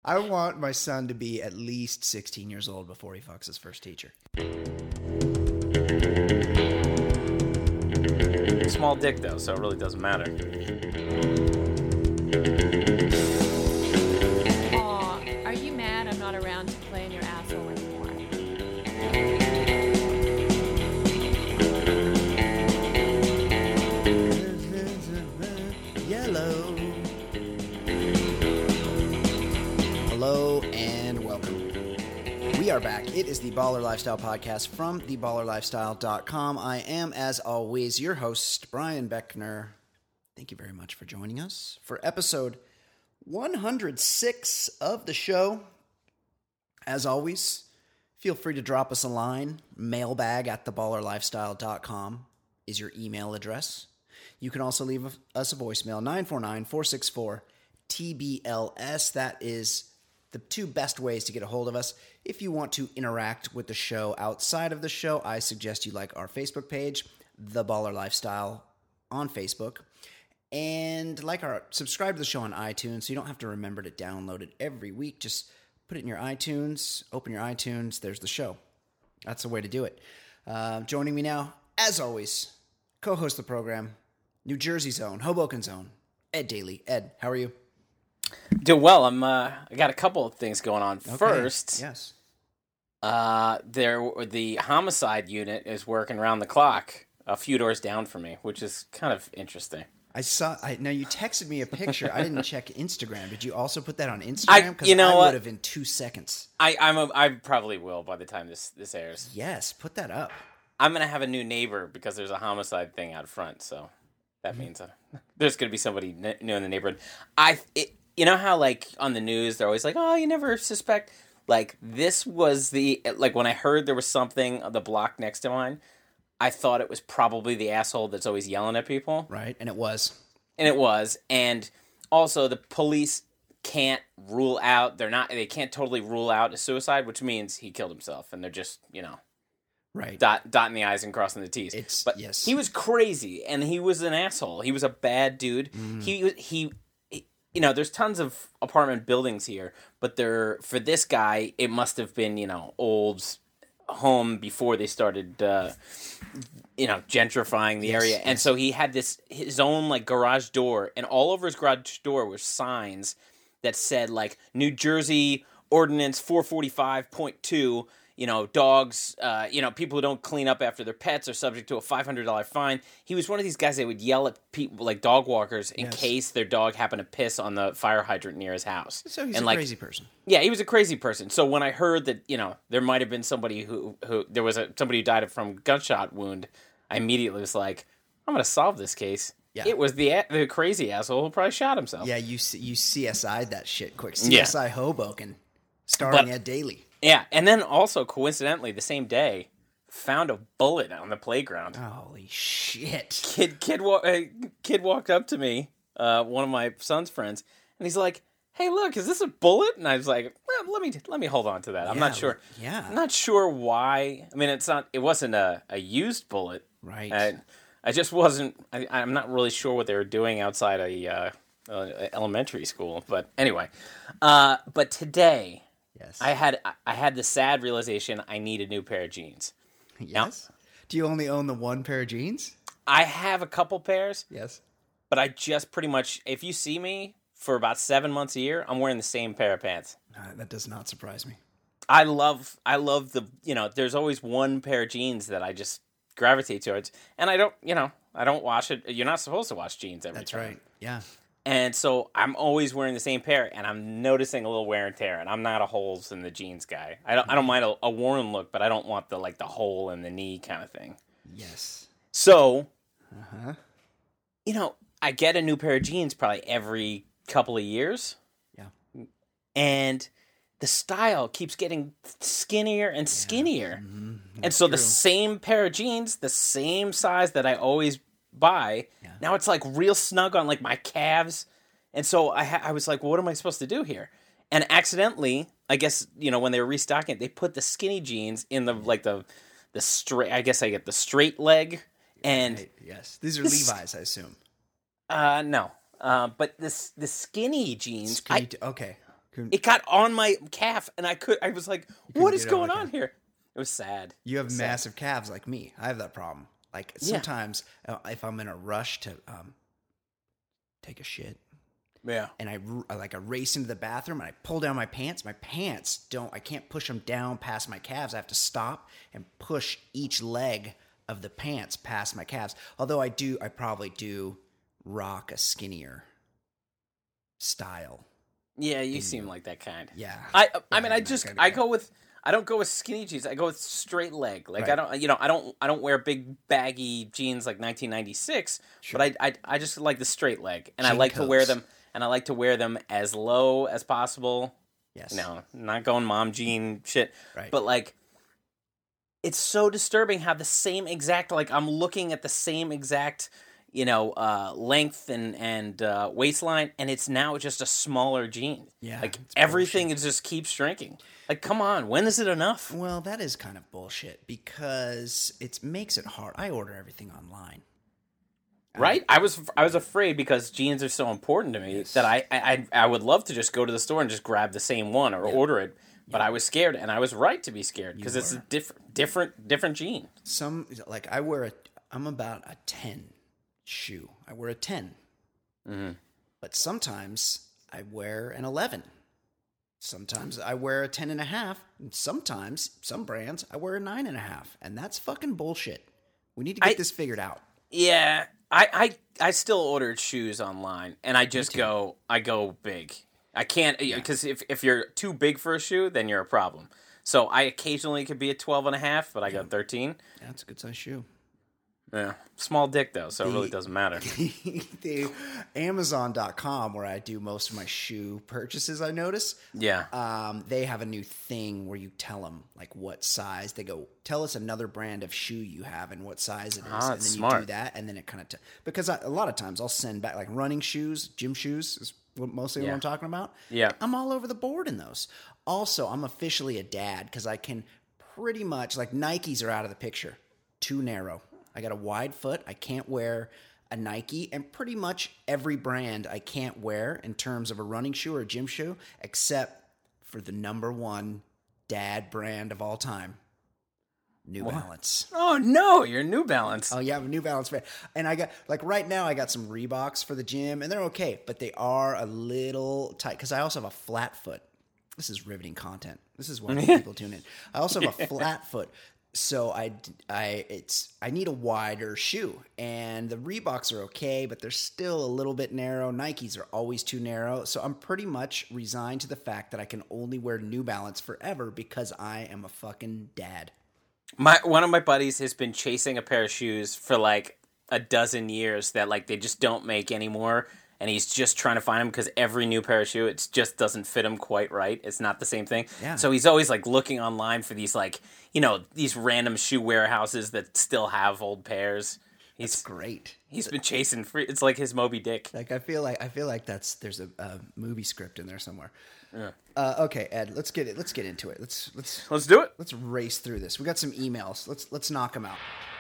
I want my son to be at least 16 years old before he fucks his first teacher. Small dick, though, so it really doesn't matter. Aw, are you mad I'm not around to play in your asshole anymore? Yellow. Hello and welcome. We are back. It is the Baller Lifestyle Podcast from theballerlifestyle.com. I am, as always, your host, Brian Beckner. Thank you very much for joining us for episode 106 of the show. As always, feel free to drop us a line. Mailbag at theballerlifestyle.com is your email address. You can also leave us a voicemail, 949-464-TBLS. That is the two best ways to get a hold of us. If you want to interact with the show outside of the show, I suggest you like our Facebook page, The Baller Lifestyle, on Facebook. And subscribe to the show on iTunes so you don't have to remember to download it every week. Just put it in your iTunes, open your iTunes, there's the show. That's the way to do it. Joining me now, as always, co-host the program, New Jersey Zone, Hoboken Zone, Ed Daly. Ed, how are you? Doing well. I got a couple of things going on. Okay. First, Yes. the homicide unit is working around the clock a few doors down from me, which is kind of interesting. Now you texted me a picture. I didn't check Instagram. Did you also put that on Instagram? Because I would have in 2 seconds. I probably will by the time this airs. Yes, put that up. I'm gonna have a new neighbor because there's a homicide thing out front, so that means there's gonna be somebody new in the neighborhood. You know how like on the news they're always like, oh, you never suspect. Like this was when I heard there was something on the block next to mine, I thought it was probably the asshole that's always yelling at people. Right, and it was. And also the police can't rule out, they can't totally rule out a suicide, which means he killed himself, and they're just, right, dotting the I's and crossing the T's. Yes. He was crazy, and he was an asshole. He was a bad dude. He there's tons of apartment buildings here, but for this guy, it must have been, old home before they started, gentrifying the area. Yes. And so he had his own like garage door, and all over his garage door were signs that said like New Jersey Ordinance 445.2. Dogs, people who don't clean up after their pets are subject to a $500 fine. He was one of these guys that would yell at people, like dog walkers, in case their dog happened to piss on the fire hydrant near his house. So he's a crazy person. Yeah, he was a crazy person. So when I heard that, there might have been somebody somebody who died from gunshot wound, I immediately was like, I'm going to solve this case. Yeah. It was the crazy asshole who probably shot himself. Yeah, you CSI'd that shit quick. CSI Hoboken, starring Ed Daly. Yeah, and then also, coincidentally, the same day, found a bullet on the playground. Holy shit. Kid walked up to me, one of my son's friends, and he's like, hey, look, is this a bullet? And I was like, well, let me hold on to that. I'm not sure. Yeah. I'm not sure why. I mean, it wasn't a used bullet. Right. I just wasn't, I'm not really sure what they were doing outside a elementary school. But anyway, but today... Yes. I had the sad realization I need a new pair of jeans. Yes. Now, do you only own the one pair of jeans? I have a couple pairs. Yes. But I just pretty much, if you see me for about 7 months a year, I'm wearing the same pair of pants. That does not surprise me. I love the, there's always one pair of jeans that I just gravitate towards. And I don't wash it. You're not supposed to wash jeans every time. That's right. Yeah. And so I'm always wearing the same pair, and I'm noticing a little wear and tear. And I'm not a holes in the jeans guy. I don't mind a worn look, but I don't want the hole in the knee kind of thing. Yes. So, I get a new pair of jeans probably every couple of years. Yeah. And the style keeps getting skinnier and skinnier. Mm-hmm. And so true. The same pair of jeans, the same size that I always buy, now it's like real snug on like my calves. And so I was like, well, what am I supposed to do here? And accidentally, I guess, when they were restocking it, they put the skinny jeans in the straight, I guess I get the straight leg. And right. Yes, these are Levi's, I assume. No. But the skinny jeans. Okay. it got on my calf, and I was like, "What is get it on going the on calf. here?" It was sad. You have massive calves like me. I have that problem. Like sometimes if I'm in a rush to take a shit, Yeah. and I race into the bathroom and I pull down my pants. I can't push them down past my calves. I have to stop and push each leg of the pants past my calves. Although I probably do rock a skinnier style. Yeah, you seem like that kind. Yeah. I don't go with skinny jeans. I go with straight leg. Like Right. I don't wear big baggy jeans like 1996, but I just like the straight leg, and I like to wear them, and I like to wear them as low as possible. Yes. No, not going mom jean shit. Right. But like, it's so disturbing how the same exact, like, I'm looking at the same exact, length and waistline, and it's now just a smaller jean. Yeah, like it's everything just keeps shrinking. Like, come on, when is it enough? Well, that is kind of bullshit because it makes it hard. I order everything online. Right? I was afraid because jeans are so important to me that I would love to just go to the store and just grab the same one or order it, but I was scared, and I was right to be scared because it's a different jean. I'm about a 10 shoe. I wear a 10. Mm-hmm. But sometimes I wear an 11. Sometimes I wear a 10 and a half. And sometimes, some brands, I wear a 9 and a half. And that's fucking bullshit. We need to get this figured out. Yeah, I still ordered shoes online, and I go big. I can't, because if you're too big for a shoe, then you're a problem. So I occasionally could be a 12 and a half, but I go 13. Yeah, that's a good size shoe. Yeah, small dick though, so it really doesn't matter. The Amazon.com, where I do most of my shoe purchases, I notice. Yeah. They have a new thing where you tell them like what size. They go, tell us another brand of shoe you have and what size it is, and then that's you smart. do that, and then it kind of because a lot of times I'll send back like running shoes, gym shoes is mostly what I'm talking about. Yeah. I'm all over the board in those. Also, I'm officially a dad because I can pretty much like Nikes are out of the picture. Too narrow. I got a wide foot. I can't wear a Nike, and pretty much every brand I can't wear in terms of a running shoe or a gym shoe, except for the number one dad brand of all time, New Balance. Oh no, you're New Balance. Oh yeah, I'm a New Balance fan. And I got like right now I got some Reeboks for the gym, and they're okay, but they are a little tight because I also have a flat foot. This is riveting content. This is why people tune in. I also have a flat foot. So I need a wider shoe, and the Reeboks are okay, but they're still a little bit narrow. Nikes are always too narrow. So I'm pretty much resigned to the fact that I can only wear New Balance forever because I am a fucking dad. One of my buddies has been chasing a pair of shoes for like a dozen years that like they just don't make anymore. And he's just trying to find them because every new pair of shoe, it just doesn't fit him quite right. It's not the same thing. Yeah. So he's always like looking online for these like, these random shoe warehouses that still have old pairs. That's great. He's been chasing free. It's like his Moby Dick. Like I feel like there's a movie script in there somewhere. Yeah. Okay, Ed, let's get into it. Let's do it. Let's race through this. We got some emails. Let's knock them out.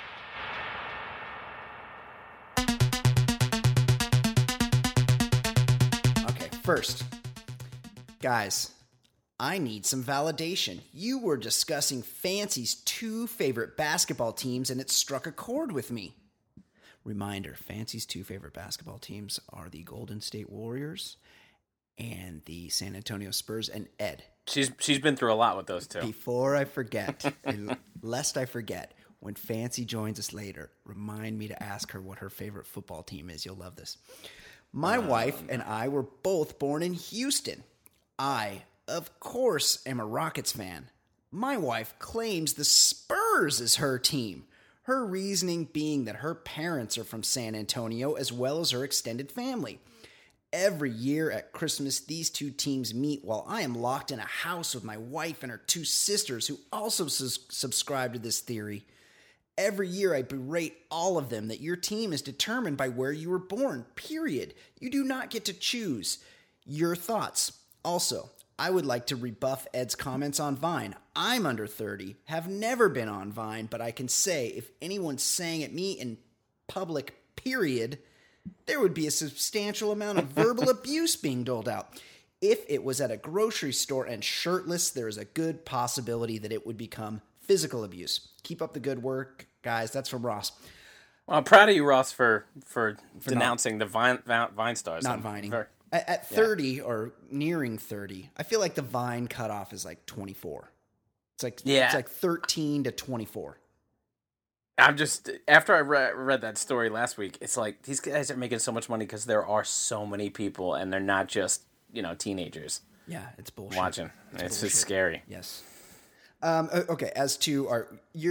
First, guys, I need some validation. You were discussing Fancy's 2 favorite basketball teams, and it struck a chord with me. Reminder, Fancy's 2 favorite basketball teams are the Golden State Warriors and the San Antonio Spurs. And Ed. She's been through a lot with those two. Before I forget, lest I forget, when Fancy joins us later, remind me to ask her what her favorite football team is. You'll love this. My wife and I were both born in Houston. I, of course, am a Rockets fan. My wife claims the Spurs is her team. Her reasoning being that her parents are from San Antonio as well as her extended family. Every year at Christmas, these 2 teams meet while I am locked in a house with my wife and her 2 sisters who also subscribe to this theory. Every year I berate all of them that your team is determined by where you were born, period. You do not get to choose. Your thoughts. Also, I would like to rebuff Ed's comments on Vine. I'm under 30, have never been on Vine, but I can say if anyone's sang at me in public, period, there would be a substantial amount of verbal abuse being doled out. If it was at a grocery store and shirtless, there is a good possibility that it would become physical abuse. Keep up the good work, guys. That's from Ross. Well, I'm proud of you, Ross, for denouncing the Vine stars. Not vining. At 30 or nearing 30, I feel like the Vine cutoff is like 24. It's like 13 to 24. I'm just, after I read that story last week, it's like these guys are making so much money because there are so many people, and they're not just, teenagers. Yeah, it's bullshit. Watching. It's just scary. Yes. Okay, as to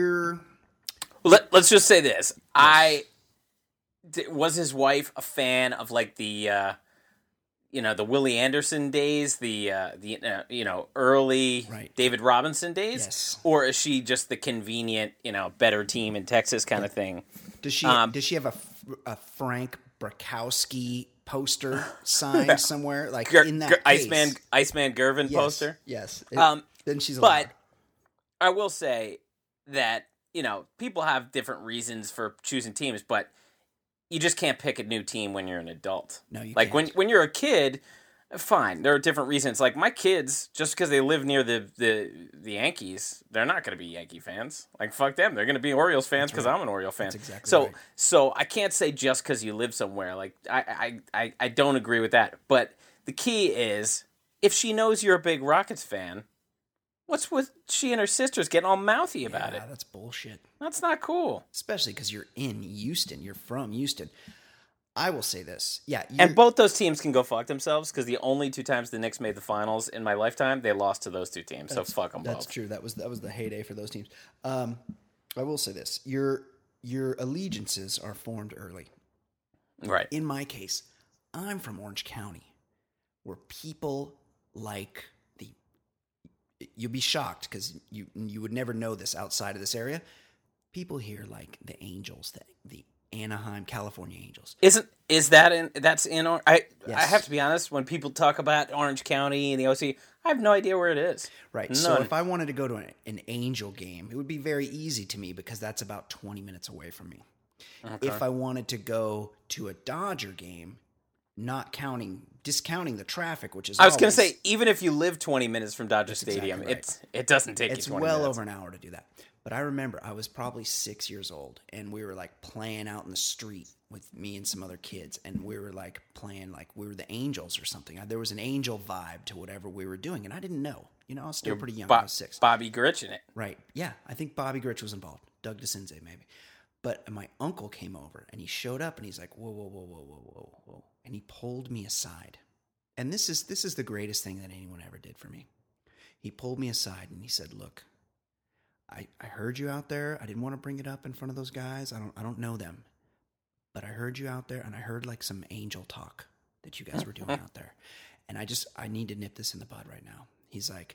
Let's just say this. Yes. Was his wife a fan of like the Willie Anderson days, the early David Robinson days? Yes. Or is she just the convenient, better team in Texas kind of thing? Does she have a Frank Brakowski poster signed somewhere, like in that Iceman Gervin poster? Yes. Then she's allowed. But I will say that people have different reasons for choosing teams, but you just can't pick a new team when you're an adult. No, you can't. Like when you're a kid, fine. There are different reasons. Like my kids, just because they live near the Yankees, they're not going to be Yankee fans. Like fuck them. They're going to be Orioles fans because I'm an Oriole fan. That's exactly so right. So I can't say just because you live somewhere. Like I don't agree with that. But the key is if she knows you're a big Rockets fan, what's with she and her sisters getting all mouthy about it? That's bullshit. That's not cool. Especially because you're in Houston. You're from Houston. I will say this. Yeah. And both those teams can go fuck themselves because the only 2 times the Knicks made the finals in my lifetime, they lost to those 2 teams. So fuck them both. That's true. That was the heyday for those teams. I will say this. Your allegiances are formed early. Right. In my case, I'm from Orange County, where people like you'll be shocked because you would never know this outside of this area. People here like the Angels, the Anaheim, California Angels. Is that that's in I have to be honest, when people talk about Orange County and the OC, I have no idea where it is. Right. None. So if I wanted to go to an Angel game, it would be very easy to me because that's about 20 minutes away from me. Okay. If I wanted to go to a Dodger game, discounting the traffic, which is I was going to say, even if you live 20 minutes from Dodger Stadium, exactly right. it doesn't take you 20 minutes. It's well over an hour to do that. But I remember I was probably 6 years old, and we were like playing out in the street with me and some other kids, and we were like playing like we were the Angels or something. There was an Angel vibe to whatever we were doing, and I didn't know. I was still pretty young. I was 6. Bobby Grich in it. Right. Yeah, I think Bobby Grich was involved. Doug DeCinze maybe. But my uncle came over, and he showed up, and he's like, whoa, whoa, whoa, whoa, whoa, whoa, whoa. And he pulled me aside. And this is the greatest thing that anyone ever did for me. He pulled me aside, and he said, look, I heard you out there. I didn't want to bring it up in front of those guys. I don't know them. But I heard you out there, and I heard like some angel talk that you guys were doing out there. And I need to nip this in the bud right now. He's like,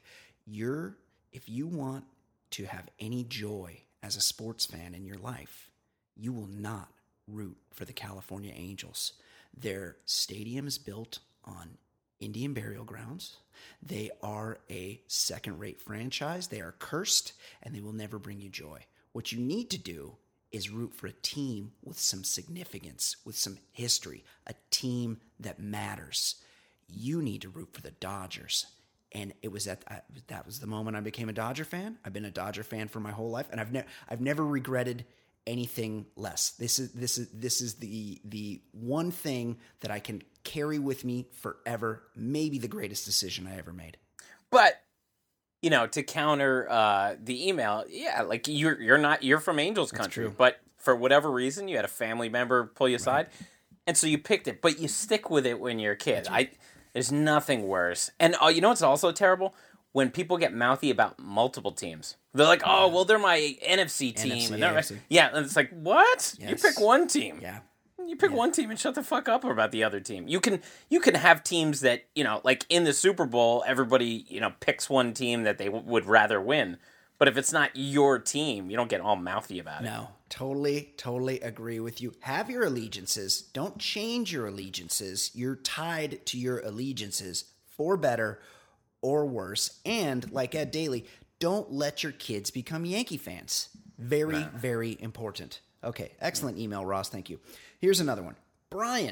if you want to have any joy as a sports fan in your life, you will not root for the California Angels. Their stadium is built on Indian burial grounds. They are a second-rate franchise. They are cursed, and they will never bring you joy. What you need to do is root for a team with some significance, with some history, a team that matters. You need to root for the Dodgers. And it was that was the moment I became a Dodger fan. I've been a Dodger fan for my whole life, and I've never regretted anything less. This is the one thing that I can carry with me forever. Maybe the greatest decision I ever made. But to counter the email, yeah, like you're from Angels country, but for whatever reason you had a family member pull you aside, and so you picked it. But you stick with it when you're a kid. There's nothing worse. And what's also terrible? When people get mouthy about multiple teams. They're like, oh, well, they're my NFC team. NFC, and they're AFC. Yeah, and it's like, what? Yes. You pick one team. Yeah. You pick one team and shut the fuck up about the other team. You can have teams that, like in the Super Bowl, everybody, picks one team that they would rather win. But if it's not your team, you don't get all mouthy about it. No, totally agree with you. Have your allegiances. Don't change your allegiances. You're tied to your allegiances for better or worse. And like Ed Daly, don't let your kids become Yankee fans. Very important. Okay, excellent email, Ross. Thank you. Here's another one. Brian,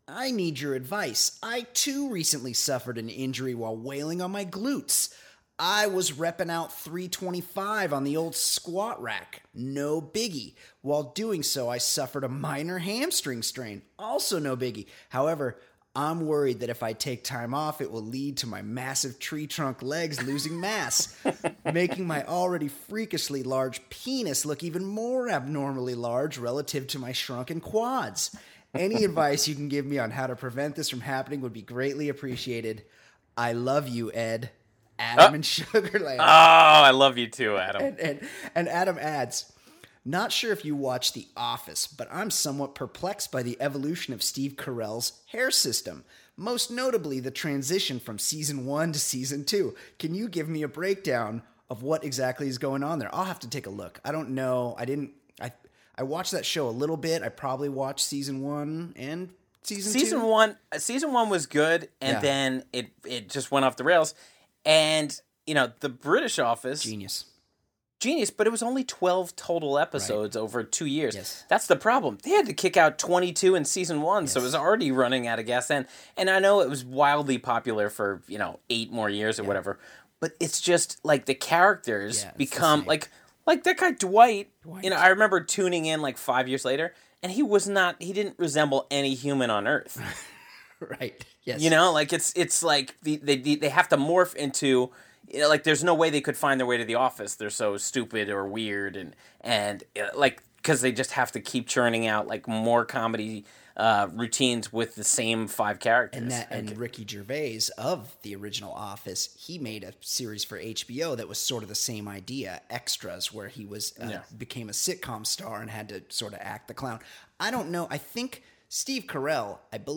I need your advice. I too recently suffered an injury while wailing on my glutes. I was repping out 325 on the old squat rack. No biggie. While doing so, I suffered a minor hamstring strain. Also no biggie. However, I'm worried that if I take time off, it will lead to my massive tree trunk legs losing mass, making my already freakishly large penis look even more abnormally large relative to my shrunken quads. Any advice you can give me on how to prevent this from happening would be greatly appreciated. I love you, Ed. Adam in Sugarland. Oh, I love you too, Adam. And Adam adds, not sure if you watch The Office, but I'm somewhat perplexed by the evolution of Steve Carell's hair system. Most notably, the transition from season 1 to season 2. Can you give me a breakdown of what exactly is going on there? I'll have to take a look. I don't know. I watched that show a little bit. I probably watched season 1 and season 2. Season 1 was good, and then it just went off the rails. And, the British Office... Genius, but it was only 12 total episodes over 2 years. Yes. That's the problem. They had to kick out 22 in season 1, so it was already running out of gas then. And I know it was wildly popular for, 8 more years or whatever, but it's just like the characters become like that guy Dwight. I remember tuning in like 5 years later, and he didn't resemble any human on Earth. Right. Yes. It's like they have to morph into, there's no way they could find their way to the office. They're so stupid or weird and because they just have to keep churning out like more comedy routines with the same 5 characters. And Ricky Gervais of the original Office, he made a series for HBO that was sort of the same idea, Extras, where he was became a sitcom star and had to sort of act the clown. I don't know. I think Steve Carell,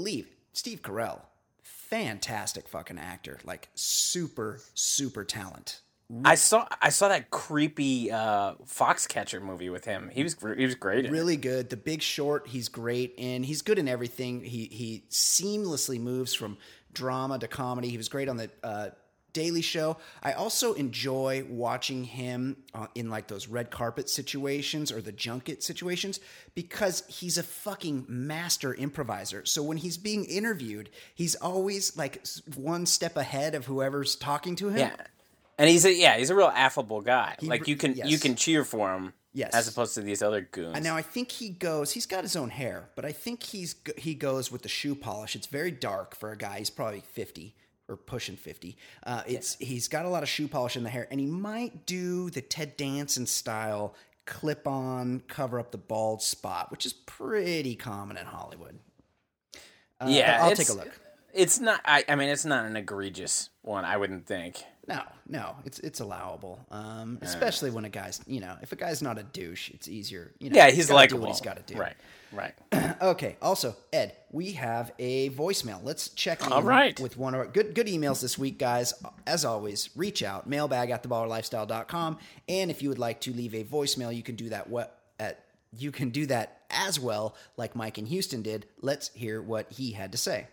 fantastic fucking actor, like super, super talent. I saw that creepy Foxcatcher movie with him. He was great in really good. The Big Short, he's great in. He's good in everything. He seamlessly moves from drama to comedy. He was great on the Daily Show. I also enjoy watching him in like those red carpet situations or the junket situations because he's a fucking master improviser. So when he's being interviewed, he's always like one step ahead of whoever's talking to him. Yeah. And he's a real affable guy. You can cheer for him, as opposed to these other goons. And now I think he's got his own hair, but I think he goes with the shoe polish. It's very dark for a guy. He's probably 50 or pushing 50. He's got a lot of shoe polish in the hair, and he might do the Ted Danson style clip-on, cover up the bald spot, which is pretty common in Hollywood. I'll take a look. It's not. It's not an egregious one. I wouldn't think. No, it's allowable. Especially when a guy's, if a guy's not a douche, it's easier. He's likable. What he's got to do. Right. Okay. Also, Ed, we have a voicemail. Let's check in with one of our good emails this week, guys. As always, reach out, mailbag@theballerlifestyle.com. And if you would like to leave a voicemail, you can do that as well, like Mike in Houston did. Let's hear what he had to say.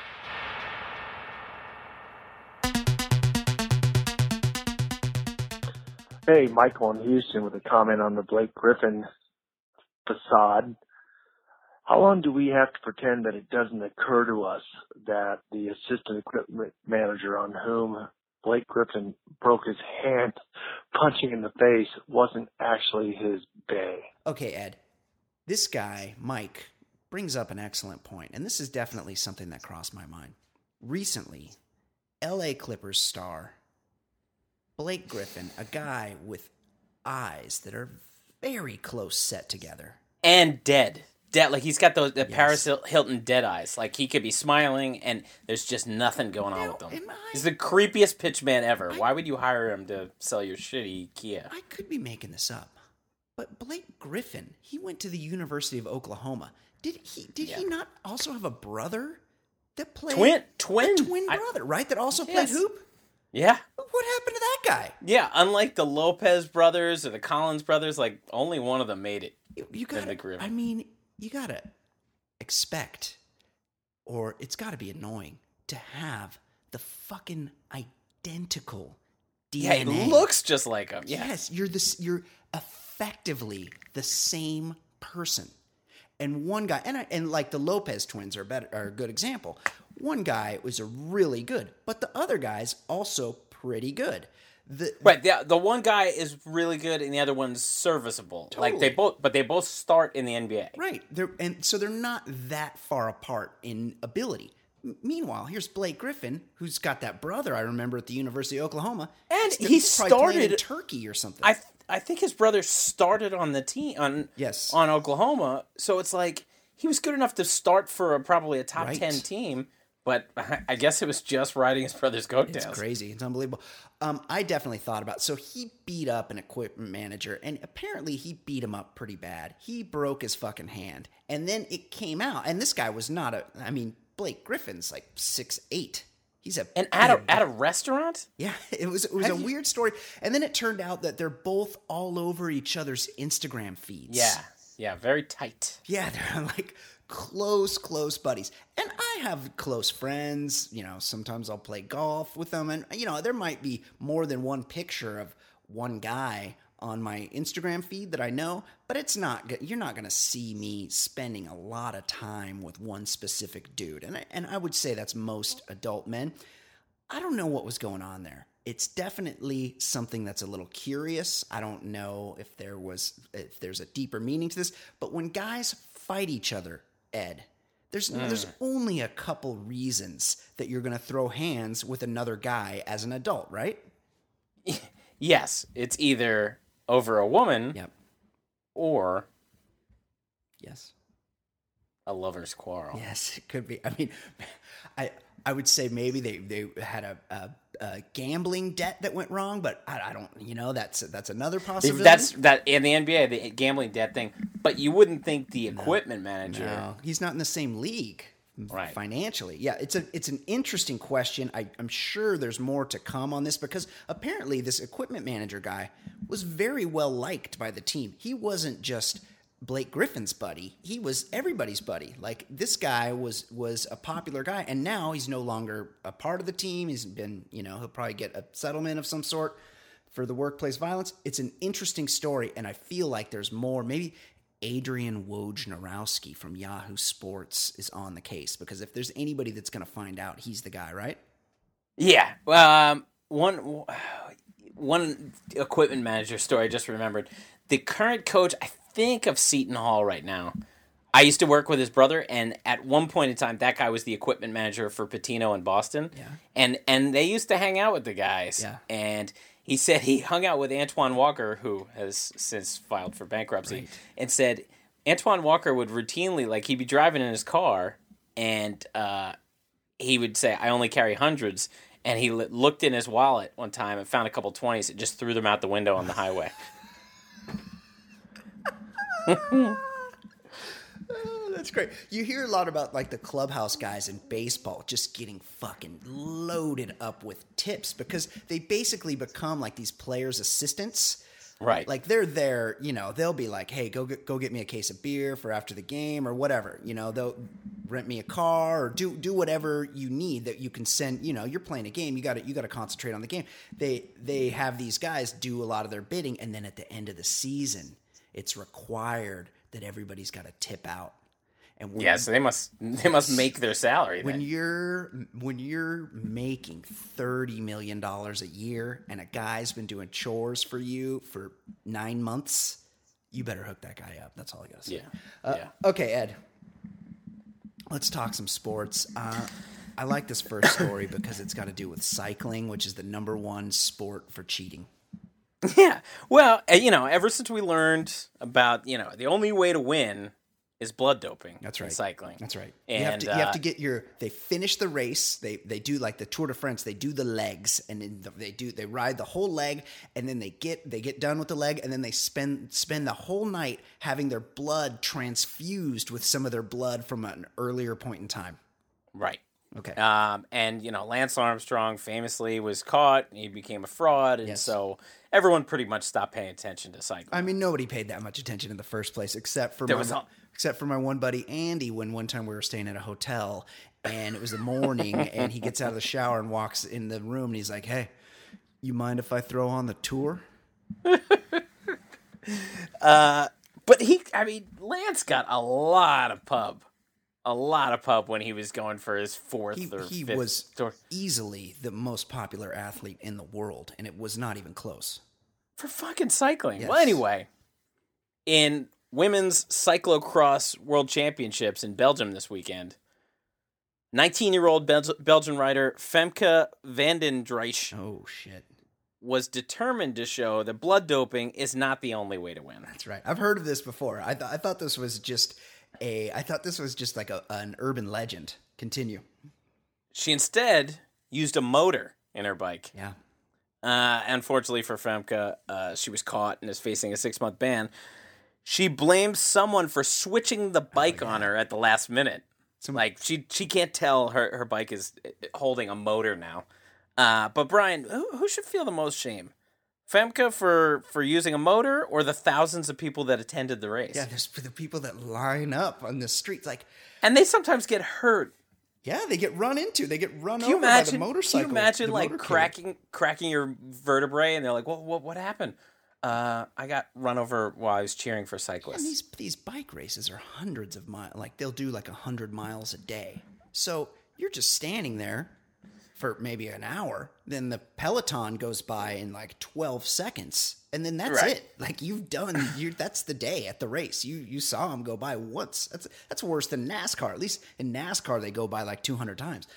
Hey, Michael in Houston with a comment on the Blake Griffin facade. How long do we have to pretend that it doesn't occur to us that the assistant equipment manager on whom Blake Griffin broke his hand punching in the face wasn't actually his bae? Okay, Ed. This guy, Mike, brings up an excellent point, and this is definitely something that crossed my mind. Recently, LA Clippers star Blake Griffin, a guy with eyes that are very close set together. And dead. Like he's got the Paris Hilton dead eyes. Like he could be smiling and there's just nothing going on with him. He's the creepiest pitch man ever. Why would you hire him to sell your shitty Kia? I could be making this up. But Blake Griffin, he went to the University of Oklahoma. Did he not also have a brother that played twin brother, right? That also played hoop? Yeah. What happened to that guy? Yeah, unlike the Lopez brothers or the Collins brothers, like only one of them made it. You gotta expect, or it's gotta be annoying to have the fucking identical DNA. Yeah, it looks just like him. Yes, you're effectively the same person. and one guy, and like the Lopez twins are a good example. One guy was really good, but the other guy's also pretty good. Right, the one guy is really good, and the other one's serviceable. Totally. Like they both start in the NBA. Right, so they're not that far apart in ability. Meanwhile, here's Blake Griffin, who's got that brother I remember at the University of Oklahoma, and he he's probably playing started in Turkey or something. I think his brother started on the team on Oklahoma, so it's like he was good enough to start for probably a top 10 team. But I guess it was just riding his brother's coattails. It's crazy. It's unbelievable. I definitely thought about it. So he beat up an equipment manager, and apparently he beat him up pretty bad. He broke his fucking hand. And then it came out, and this guy was not Blake Griffin's like 6'8". He's at a restaurant? Yeah, it was a weird story. And then it turned out that they're both all over each other's Instagram feeds. Yeah, very tight. Yeah, they're like close buddies. And I have close friends, sometimes I'll play golf with them, and there might be more than one picture of one guy on my Instagram feed that I know, but you're not going to see me spending a lot of time with one specific dude. And I would say that's most adult men. I don't know what was going on there. It's definitely something that's a little curious. I don't know if there's a deeper meaning to this, but when guys fight each other, Ed, there's only a couple reasons that you're going to throw hands with another guy as an adult, right? Yes, it's either over a woman, or a lover's quarrel. Yes, it could be. I mean, I would say maybe they had a gambling debt that went wrong, but I don't. That's another possibility. That's in the NBA, the gambling debt thing. But you wouldn't think the equipment manager. No, he's not in the same league. Right. Financially. Yeah, it's an interesting question. I'm sure there's more to come on this because apparently this equipment manager guy was very well liked by the team. He wasn't just Blake Griffin's buddy. He was everybody's buddy. Like, this guy was a popular guy, and now he's no longer a part of the team. He's been, he'll probably get a settlement of some sort for the workplace violence. It's an interesting story, and I feel like there's more. Maybe Adrian Wojnarowski from Yahoo Sports is on the case, because if there's anybody that's going to find out, he's the guy, right? Yeah. One equipment manager story I just remembered. The current coach, I think, of Seton Hall right now, I used to work with his brother, and at one point in time, that guy was the equipment manager for Patino in Boston. Yeah. And they used to hang out with the guys. Yeah. And he said he hung out with Antoine Walker, who has since filed for bankruptcy, right. And said Antoine Walker would routinely, he'd be driving in his car, and he would say, "I only carry hundreds." And he looked in his wallet one time and found a couple 20s and just threw them out the window on the highway. Oh, that's great. You hear a lot about the clubhouse guys in baseball just getting fucking loaded up with tips because they basically become these players' assistants. Right. They're there, they'll be like, "Hey, go get me a case of beer for after the game," or whatever. They'll rent me a car or do whatever you need that you can send. You're playing a game. You got to concentrate on the game. They have these guys do a lot of their bidding, and then at the end of the season, it's required that everybody's got to tip out. And so they must make their salary. When you're making $30 million a year and a guy's been doing chores for you for 9 months, you better hook that guy up. That's all I gotta say. Yeah. Okay, Ed. Let's talk some sports. I like this first story because it's got to do with cycling, which is the number one sport for cheating. Yeah. Well, ever since we learned about, the only way to win is blood doping. That's right. In cycling. That's right. And you have to get they finish the race. They do like the Tour de France. They do the legs, and then they ride the whole leg, and then they get done with the leg, and then they spend the whole night having their blood transfused with some of their blood from an earlier point in time. Right. Okay. And Lance Armstrong famously was caught. He became a fraud, and so everyone pretty much stopped paying attention to cycling. I mean, nobody paid that much attention in the first place, except for my one buddy Andy. When one time we were staying at a hotel, and it was the morning, and he gets out of the shower and walks in the room, and he's like, "Hey, you mind if I throw on the Tour?" But Lance got a lot of pub when he was going for his fourth or fifth. He was easily the most popular athlete in the world, and it was not even close. For fucking cycling. Yes. Well, anyway, in women's cyclocross world championships in Belgium this weekend, 19-year-old Belgian rider Femke Vandenbroucke was determined to show that blood doping is not the only way to win. That's right. I've heard of this before. I thought this was just like an urban legend. Continue. She instead used a motor in her bike. Yeah. Unfortunately for Femke, she was caught and is facing a 6-month ban. She blames someone for switching the bike on her at the last minute. She can't tell her bike is holding a motor now. But Brian, who should feel the most shame? Femke for using a motor, or the thousands of people that attended the race? Yeah, there's the people that line up on the streets, and they sometimes get hurt. Yeah, they get run into. They get run over by the motorcycle. Can you imagine cracking your vertebrae, and they're like, what happened? I got run over while I was cheering for cyclists. And these bike races are hundreds of miles. They'll do 100 miles a day. So you're just standing there for maybe an hour. Then the peloton goes by in 12 seconds, and then that's it. You've done. That's the day at the race. You saw them go by once. That's worse than NASCAR. At least in NASCAR they go by 200 times.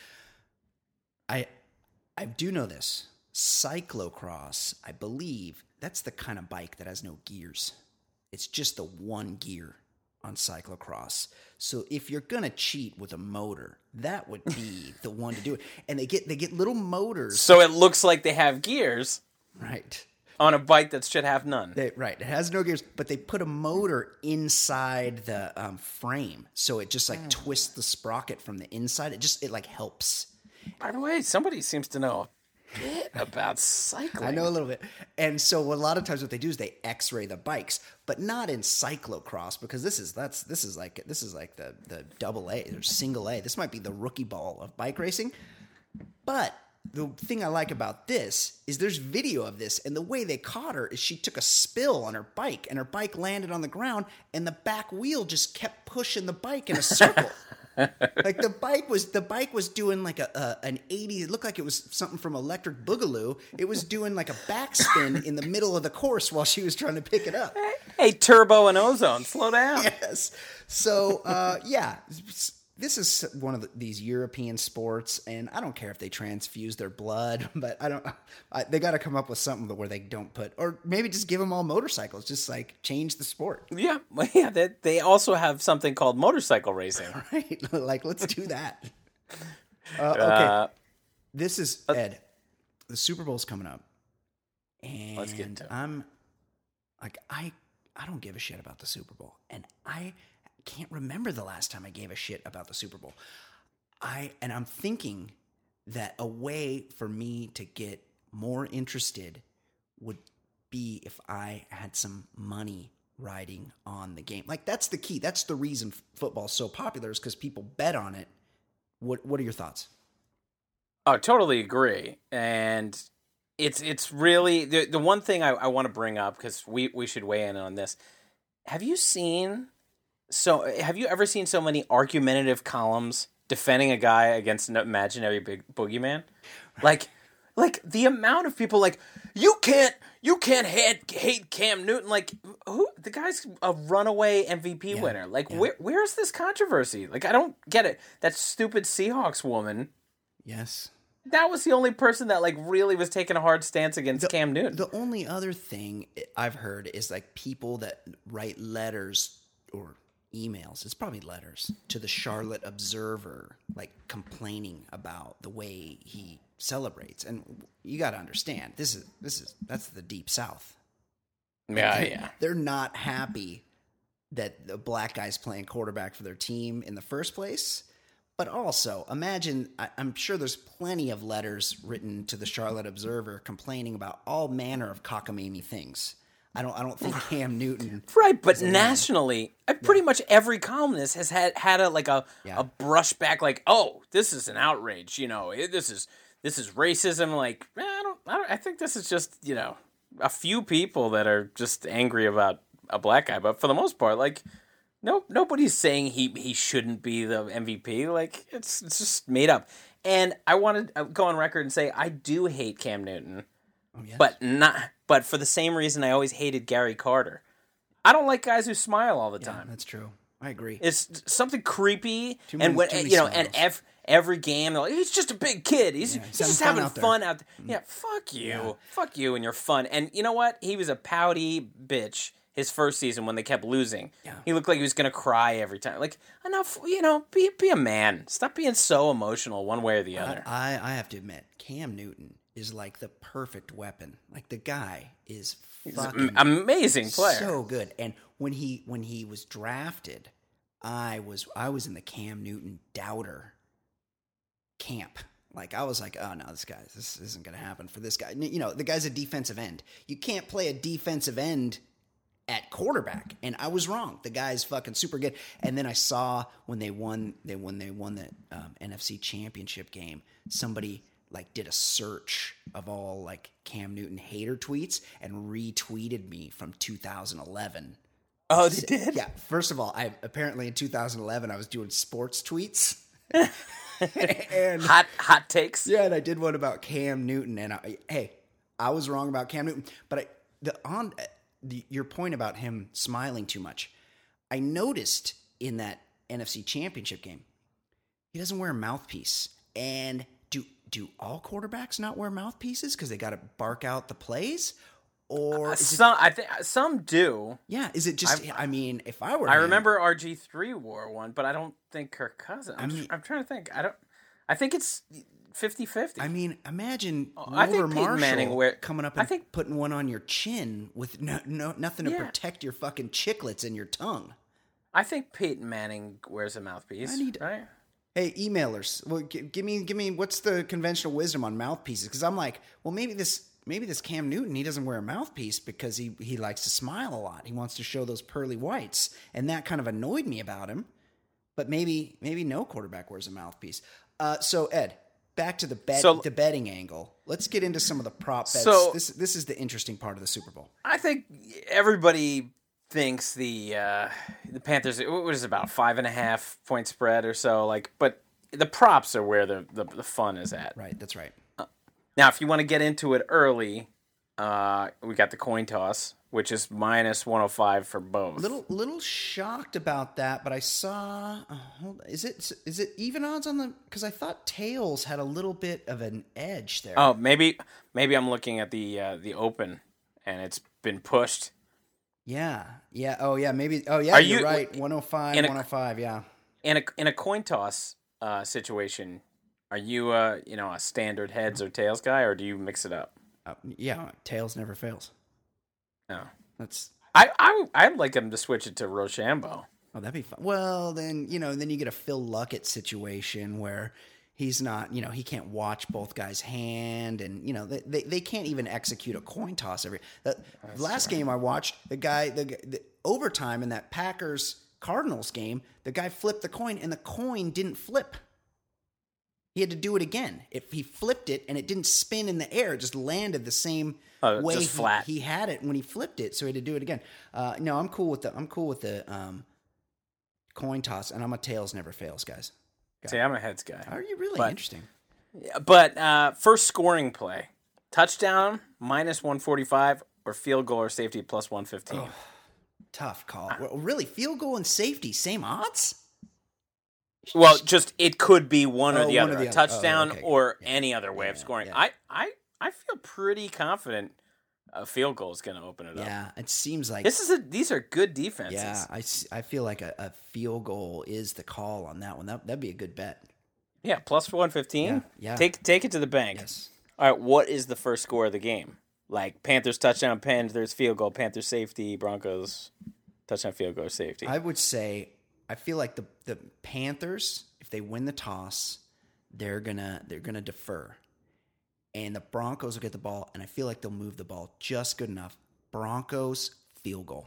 I do know this. Cyclocross, I believe, that's the kind of bike that has no gears. It's just the one gear on cyclocross. So if you're gonna cheat with a motor, that would be the one to do it. And they get little motors. So it looks like they have gears, right, on a bike that should have none. Right, it has no gears, but they put a motor inside the frame, so it just twists the sprocket from the inside. It helps. By the way, somebody seems to know bit about cycling. I know a little bit. And so a lot of times what they do is they x-ray the bikes, but not in cyclocross, because this is like the double A or single A. This might be the rookie ball of bike racing. But the thing I like about this is there's video of this, and the way they caught her is she took a spill on her bike, and her bike landed on the ground, and the back wheel just kept pushing the bike in a circle. The bike was doing an 80. It looked like it was something from Electric Boogaloo. It was doing a backspin in the middle of the course while she was trying to pick it up. Hey, Turbo and Ozone, slow down. Yes. So this is one of these European sports, and I don't care if they transfuse their blood, but they got to come up with something where they don't put, or maybe just give them all motorcycles, just change the sport. Yeah. They also have something called motorcycle racing. Right. Let's do that. Okay. This is Ed. The Super Bowl's coming up, and let's get into it. I'm I don't give a shit about the Super Bowl, and I can't remember the last time I gave a shit about the Super Bowl. I'm thinking that a way for me to get more interested would be if I had some money riding on the game. That's the key. That's the reason football's so popular, is because people bet on it. What are your thoughts? Oh, totally agree. And it's really the one thing I want to bring up, because we should weigh in on this. Have you ever seen so many argumentative columns defending a guy against an imaginary big boogeyman? Like the amount of people you can't hate Cam Newton. Who, the guy's a runaway MVP winner. Where's this controversy? I don't get it. That stupid Seahawks woman. Yes. That was the only person that really was taking a hard stance against Cam Newton. The only other thing I've heard is people that write letters or emails, it's probably letters, to the Charlotte Observer, complaining about the way he celebrates. And you got to understand, that's the Deep South. Yeah. They're not happy that the black guy's playing quarterback for their team in the first place. But also, imagine, I'm sure there's plenty of letters written to the Charlotte Observer complaining about all manner of cockamamie things. I don't think Cam Newton. Right, but nationally, pretty much every columnist has had a brushback, oh, this is an outrage. This is racism. I think this is just a few people that are just angry about a black guy, but for the most part, like, nobody's saying he shouldn't be the MVP. Like, it's just made up. And I want to go on record and say I do hate Cam Newton, yes. but for the same reason I always hated Gary Carter. I don't like guys who smile all the time. That's true. I agree. It's something creepy, Too many and every game they're like, he's just a big kid. He's just having fun out there. Yeah, fuck you, fuck you, and your fun. And you know what? He was a pouty bitch his first season when they kept losing. Yeah. He looked like he was gonna cry every time. Like, enough, be a man. Stop being so emotional one way or the other. I have to admit, Cam Newton is like the perfect weapon. Like, the guy is fucking amazing player, so good. And when he was drafted, I was in the Cam Newton doubter camp. Like, I was like, oh no, this isn't going to happen for this guy. The guy's a defensive end. You can't play a defensive end at quarterback. And I was wrong. The guy's fucking super good. And then I saw when they won the NFC Championship game, somebody like did a search of all like Cam Newton hater tweets and retweeted me from 2011. Oh, they did? Yeah. First of all, apparently in 2011 I was doing sports tweets. and hot takes. Yeah, and I did one about Cam Newton, and I was wrong about Cam Newton, but your point about him smiling too much, I noticed in that NFC Championship game, he doesn't wear a mouthpiece. And do all quarterbacks not wear mouthpieces because they got to bark out the plays? Or I think some do. Yeah, is it just? I mean, if I were, I remember RG3 wore one, but I don't think Kirk Cousins. I'm trying to think. I think it's 50-50. I mean, imagine Wilbur Marshall coming up and putting one on your chin with nothing to protect your fucking chiclets and your tongue. I think Peyton Manning wears a mouthpiece. Right? Hey, emailers, well, give me what's the conventional wisdom on mouthpieces? Because I'm like, well, maybe this Cam Newton, he doesn't wear a mouthpiece because he likes to smile a lot. He wants to show those pearly whites, and that kind of annoyed me about him. But maybe no quarterback wears a mouthpiece. So Ed, back to the betting angle. Let's get into some of the prop bets. So, this is the interesting part of the Super Bowl. I think everybody thinks the Panthers, it was about 5.5 point spread or so. Like, but the props are where the fun is at. Right, that's right. Now, if you want to get into it early, we got the coin toss, which is minus 105 for both. Little shocked about that, but I saw. Is it even odds on the? Because I thought tails had a little bit of an edge there. Oh, maybe I'm looking at the open, and it's been pushed. Yeah. Oh, yeah. Maybe. Oh, yeah. You're right. 105. 105. Yeah. In a coin toss situation. Are you a standard heads or tails guy, or do you mix it up? Yeah, tails never fails. No, that's. I'd like him to switch it to Rochambeau. Oh, that'd be fun. Well, then you get a Phil Luckett situation where he's not, he can't watch both guys' hand, and they can't even execute a coin toss the last game I watched, the overtime in that Packers Cardinals game, the guy flipped the coin and the coin didn't flip. He had to do it again. If he flipped it and it didn't spin in the air, it just landed the same way just flat. He had it when he flipped it, so he had to do it again. No, I'm cool with the coin toss, and I'm a tails never fails guys. See, I'm a heads guy. Are you really? Interesting. But first scoring play, touchdown minus 145 or field goal or safety plus 115. Oh, tough call. Really, field goal and safety same odds? Well, just it could be one or the other, a touchdown okay. or any other way of scoring. Yeah. I feel pretty confident a field goal is going to open it up. Yeah, it seems like these are good defenses. Yeah, I feel like a field goal is the call on that one. That'd be a good bet. Yeah, plus 115. Yeah. Take it to the bank. Yes. All right, what is the first score of the game? Like Panthers touchdown, Panthers field goal, Panthers safety, Broncos touchdown, field goal, safety. I would say I feel like the Panthers, if they win the toss, they're gonna defer, and the Broncos will get the ball, and I feel like they'll move the ball just good enough. Broncos field goal.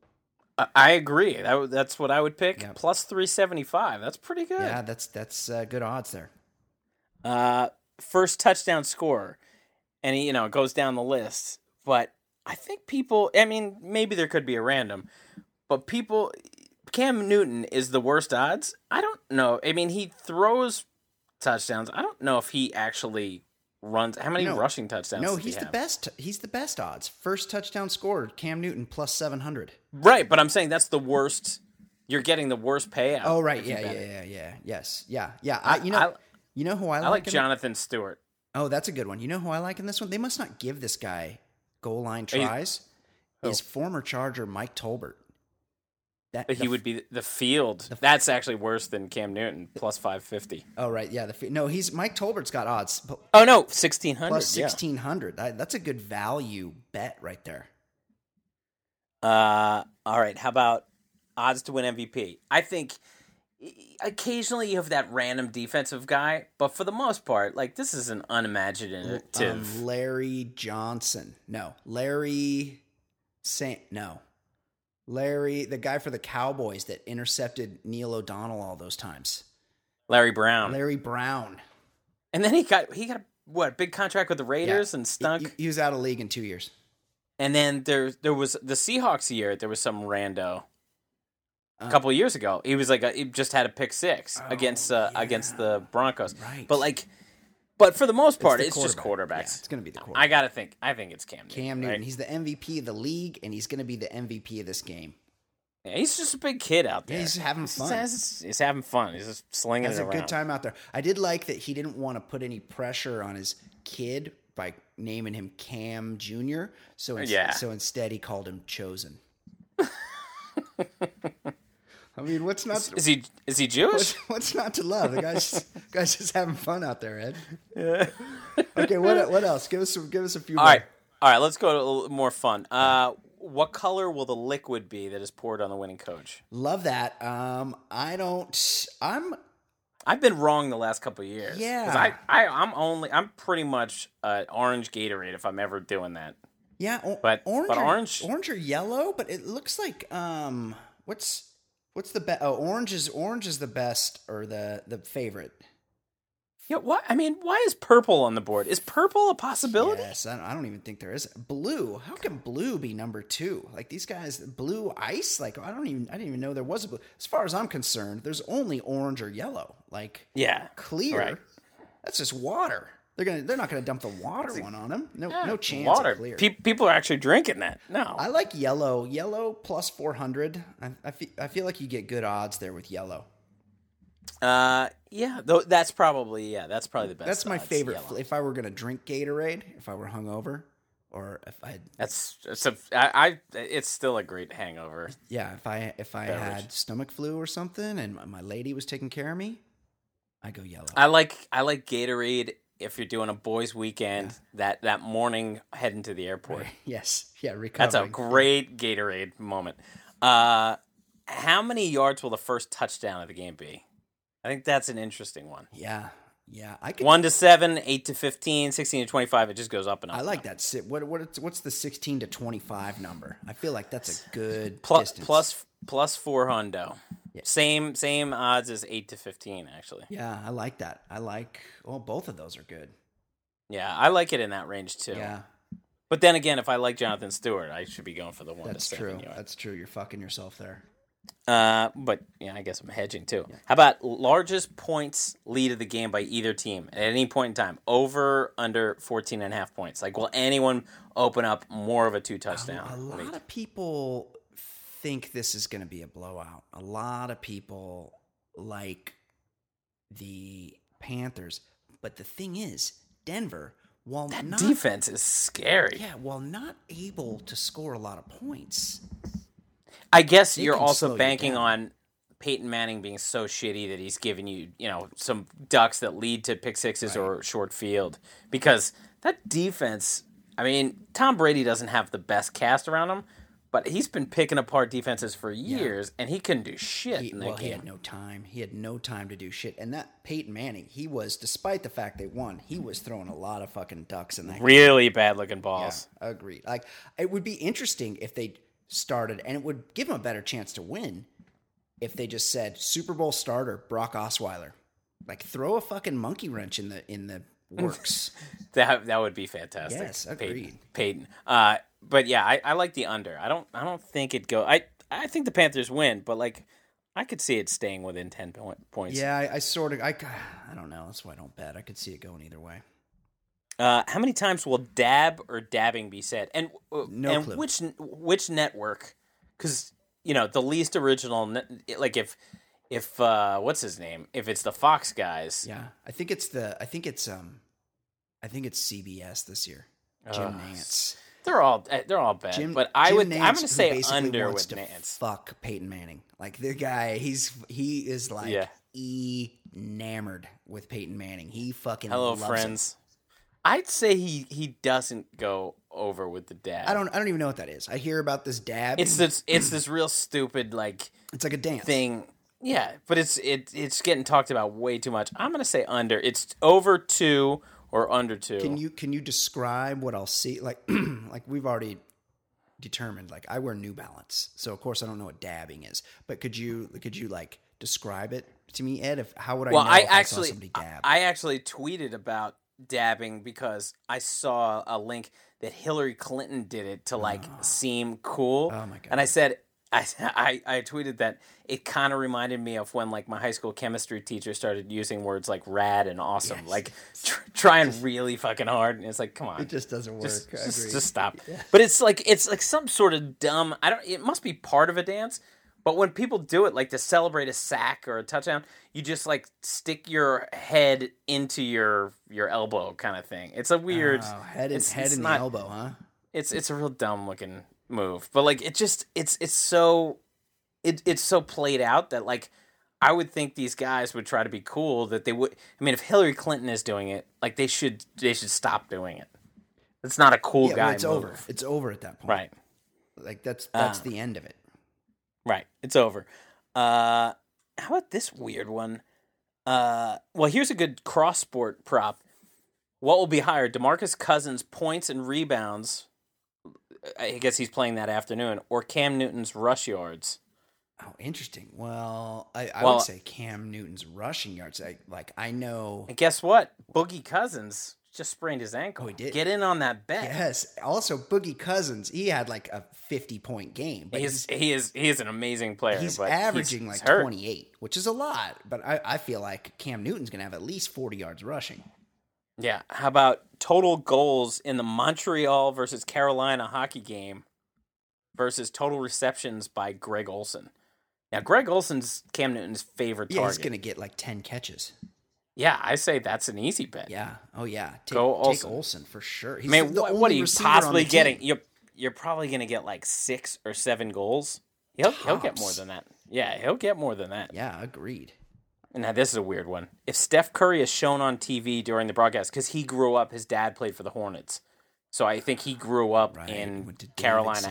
I agree. That's what I would pick. Yep. Plus 375. That's pretty good. Yeah, that's good odds there. First touchdown scorer, and it goes down the list. But I think people. I mean, maybe there could be a random, but people. Cam Newton is the worst odds. I don't know. I mean, he throws touchdowns. I don't know if he actually runs. How many rushing touchdowns? No, does he's he the have? best. He's the best odds. First touchdown scored, Cam Newton plus 700. Right, but I'm saying that's the worst. You're getting the worst payout. Oh, right. if you bet it. Yes. Yeah. You know who I like? I like Jonathan Stewart. Oh, that's a good one. You know who I like in this one? They must not give this guy goal line tries. Is former Charger Mike Tolbert. He would be the field. That's actually worse than Cam Newton, plus 550. Oh, right. Yeah. He's Mike Tolbert's got odds. Oh, no, 1,600. Plus 1,600. That's a good value bet right there. All right. How about odds to win MVP? I think occasionally you have that random defensive guy, but for the most part, like, this is an unimaginative. Larry Johnson. No. Larry, the guy for the Cowboys that intercepted Neil O'Donnell all those times. Larry Brown. And then he got what, big contract with the Raiders and stunk? He was out of league in 2 years. And then there was the Seahawks year, there was some rando. A couple of years ago, he was he just had a pick six against the Broncos. Right. But for the most part, it's just quarterbacks. Yeah, it's going to be the quarterback. I think it's Cam Newton. Cam Newton. Right? He's the MVP of the league, and he's going to be the MVP of this game. Yeah, he's just a big kid out there. Yeah, he's having fun. He's having fun. He's just slinging it around. Has a good time out there. I did like that he didn't want to put any pressure on his kid by naming him Cam Jr. So instead he called him Chosen. I mean, what's not? Is he Jewish? What's not to love? The guy's just having fun out there, Ed. Yeah. Okay. What else? Give us a few. All right. Let's go to a little more fun. What color will the liquid be that is poured on the winning coach? Love that. I've been wrong the last couple of years. Yeah. I'm pretty much orange Gatorade if I'm ever doing that. Yeah. But orange or yellow, but it looks like What's the best? Orange is the best or the favorite. Yeah, what? I mean, why is purple on the board? Is purple a possibility? Yes, I don't even think there is. Blue. How can blue be number 2? Like these guys, blue ice. Like I didn't even know there was a blue. As far as I'm concerned, there's only orange or yellow. Like clear. Right. That's just water. They're not gonna dump the water one on them. No chance. Water. Of clear. People are actually drinking that. No. I like yellow. Yellow plus 400. I feel like you get good odds there with yellow. Yeah. Though that's probably the best. That's my favorite. Yellow. If I were gonna drink Gatorade, if I were hungover, or if I it's still a great hangover. Yeah. If I had stomach flu or something, and my lady was taking care of me, I go yellow. I like Gatorade. If you're doing a boys' weekend, that morning heading to the airport. Right. Yes. Yeah, recovering. That's a great Gatorade moment. How many yards will the first touchdown of the game be? I think that's an interesting one. Yeah. 1 to 7, 8 to 15, 16 to 25. It just goes up and up. I like that. What's the 16 to 25 number? I feel like that's a good distance. Plus 400. Yeah. Same odds as 8 to 15, actually. Yeah, I like that. Both of those are good. Yeah, I like it in that range too. Yeah. But then again, if I like Jonathan Stewart, I should be going for the 1 to 7 yards. That's true. You're fucking yourself there. But I guess I'm hedging too. Yeah. How about largest points lead of the game by either team at any point in time? Over, under 14.5 points. Like, will anyone open up more of a 2-touchdown? A lot of people think this is going to be a blowout. A lot of people like the Panthers, but the thing is, Denver, while that defense is scary. Yeah, while not able to score a lot of points, I guess you're also banking on Peyton Manning being so shitty that he's giving you, some ducks that lead to pick sixes or short field. Because that defense, I mean, Tom Brady doesn't have the best cast around him, but he's been picking apart defenses for years, and he couldn't do shit in that game. He had no time. He had no time to do shit. And that Peyton Manning, he was, despite the fact they won, he was throwing a lot of fucking ducks in that game. Really bad-looking balls. Yeah, agreed. Like, it would be interesting if they started, and it would give him a better chance to win if they just said Super Bowl starter Brock Osweiler. Like, throw a fucking monkey wrench in the works. That would be fantastic. Yes, agreed. Peyton. but yeah, I like the under. I don't think it go. I think the Panthers win, but like I could see it staying within 10 points. Yeah, I sort of I don't know. That's why I don't bet. I could see it going either way. How many times will dab or dabbing be said? And No clue. which network? Because the least original. Like if what's his name? If it's the Fox guys. Yeah, I think it's CBS this year. Jim Nantz. They're all bad. But I'm going to say under with Nantz. Fuck Peyton Manning. Like the guy, he is like enamored with Peyton Manning. He fucking loves friends. Him. I'd say he doesn't go over with the dab. I don't even know what that is. I hear about this dab. It's this real stupid like it's like a dance thing. Yeah, but it's getting talked about way too much. I'm gonna say under. It's over 2 or under 2. Can you describe what I'll see? Like like we've already determined. Like I wear New Balance, so of course I don't know what dabbing is. But could you like describe it to me, Ed? How would I know if I saw somebody dab? I actually tweeted about dabbing because I saw a link that Hillary Clinton did it to like seem cool. Oh my god! And I said, I tweeted that it kind of reminded me of when like my high school chemistry teacher started using words like rad and awesome, like trying really fucking hard, and it's like, come on, it just doesn't work. Just stop. Yeah. But it's like some sort of dumb. It must be part of a dance. But when people do it, like to celebrate a sack or a touchdown, you just like stick your head into your elbow kind of thing. It's a weird head in the elbow, huh? It's a real dumb looking move, but like it's so played out that like I would think these guys would try to be cool. That they would. I mean, if Hillary Clinton is doing it, like they should stop doing it. It's not a cool guy. Well, it's move. over. It's over at that point, right? Like that's the end of it. Right. It's over. How about this weird one? Well, here's a good cross-sport prop. What will be higher, DeMarcus Cousins' points and rebounds? I guess he's playing that afternoon. Or Cam Newton's rush yards? Oh, interesting. Well, I would say Cam Newton's rushing yards. I know. And guess what? Boogie Cousins just sprained his ankle. Oh, he did. Get in on that bet. Yes. Also, Boogie Cousins, he had like a 50-point game. But he is an amazing player. He's but averaging he's 28, which is a lot. But I feel like Cam Newton's going to have at least 40 yards rushing. Yeah. How about total goals in the Montreal versus Carolina hockey game versus total receptions by Greg Olsen? Now, Greg Olsen's Cam Newton's favorite target. Yeah, he's going to get like 10 catches. Yeah, I say that's an easy bet. Yeah. Oh, yeah. Take Olsen for sure. He's what are you possibly getting? You're probably going to get like 6 or 7 goals. He'll get more than that. Yeah, he'll get more than that. Yeah, agreed. Now, this is a weird one. If Steph Curry is shown on TV during the broadcast, because he grew up, his dad played for the Hornets. So I think he grew up in Carolina.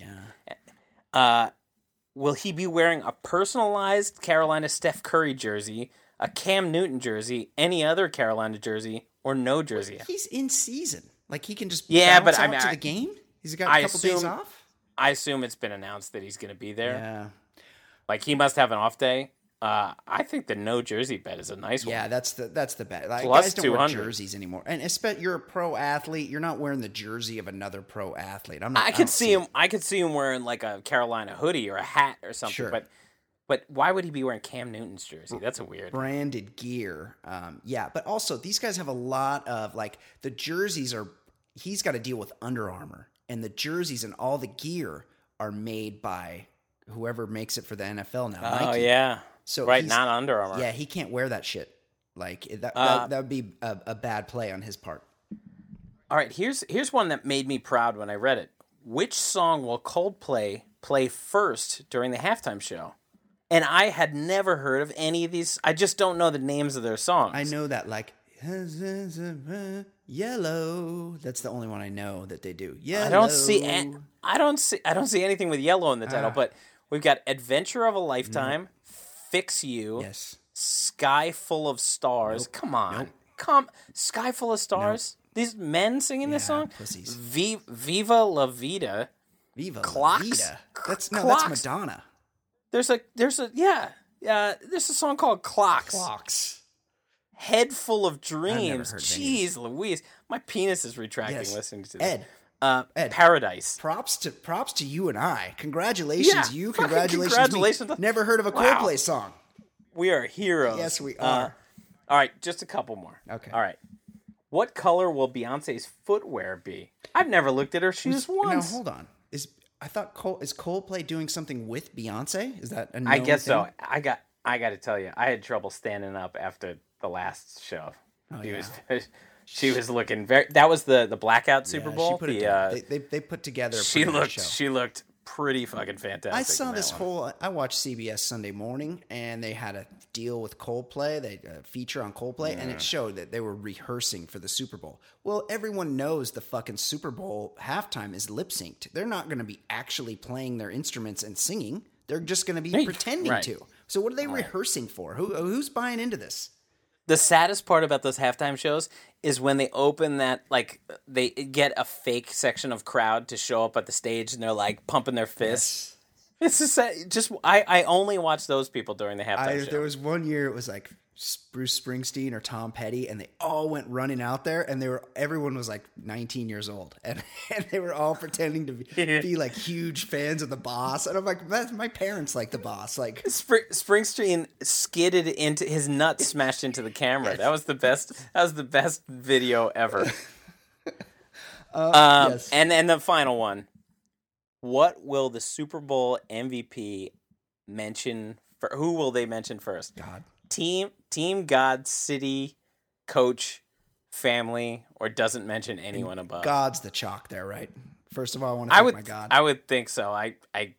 And will he be wearing a personalized Carolina Steph Curry jersey, a Cam Newton jersey, any other Carolina jersey, or no jersey? He's in season. Like he can just to the game? He's got a couple days off? I assume it's been announced that he's going to be there. Yeah. Like he must have an off day. I think the no jersey bet is a nice one. Yeah, that's the bet. Like, Plus guys don't 200. wear jerseys anymore, and especially you're a pro athlete. You're not wearing the jersey of another pro athlete. I could see him wearing like a Carolina hoodie or a hat or something. Sure. But why would he be wearing Cam Newton's jersey? That's a weird branded gear. Yeah, but also these guys have a lot of like the jerseys are. He's got to deal with Under Armour, and the jerseys and all the gear are made by whoever makes it for the NFL now. Oh Nike. yeah. So not Under Armour. Yeah, he can't wear that shit. Like that would be a bad play on his part. All right, here's one that made me proud when I read it. Which song will Coldplay play first during the halftime show? And I had never heard of any of these. I just don't know the names of their songs. I know that like Yellow. That's the only one I know that they do. Yellow. I don't see anything with yellow in the title, but we've got Adventure of a Lifetime. Fix You. Yes. Sky Full of Stars. Nope. Come on. Nope. Sky Full of Stars? Nope. These men singing this song? Pussies. Viva La Vida. Viva Clocks? La Vida. That's Madonna. There's a song called Clocks. Clocks. Head Full of Dreams. I've never heard Jeez Louise. My penis is retracting listening to this. Ed, Ed, Paradise. Props to you and I. Congratulations, Yeah, you. fucking Congratulations, congratulations. me. Never heard of a Wow. Coldplay song. We are heroes. Yes, we are. All right, just a couple more. Okay. All right. What color will Beyonce's footwear be? I've never looked at her shoes once. Now hold on. Is Coldplay doing something with Beyonce? Is that a known I guess thing? so. I got to tell you, I had trouble standing up after the last show. Oh, She was looking very. That was the blackout Super Yeah, Bowl. She put it down. They put together. A She pretty good show. looked pretty fucking fantastic. I saw in this that one. I watched CBS Sunday Morning, and they had a deal with Coldplay. They feature on Coldplay, and it showed that they were rehearsing for the Super Bowl. Well, everyone knows the fucking Super Bowl halftime is lip synced. They're not going to be actually playing their instruments and singing. They're just going to be pretending right. to. So what are they rehearsing for? Who's buying into this? The saddest part about those halftime shows is when they open that, like, they get a fake section of crowd to show up at the stage, and they're like pumping their fists. It's just I only watch those people during the halftime show. There was one year it was like Bruce Springsteen or Tom Petty, and they all went running out there, and everyone was like 19 years old, and they were all pretending to be like huge fans of the Boss, and I'm like, my parents like the Boss, like Springsteen skidded into his nuts, smashed into the camera. That was the best. That was the best video ever. yes. And the final one. What will the Super Bowl MVP mention? Who will they mention first? God. Team God, city, coach, family, or doesn't mention anyone above. God's the chalk there, right? First of all, I want to thank my God. I would think so. I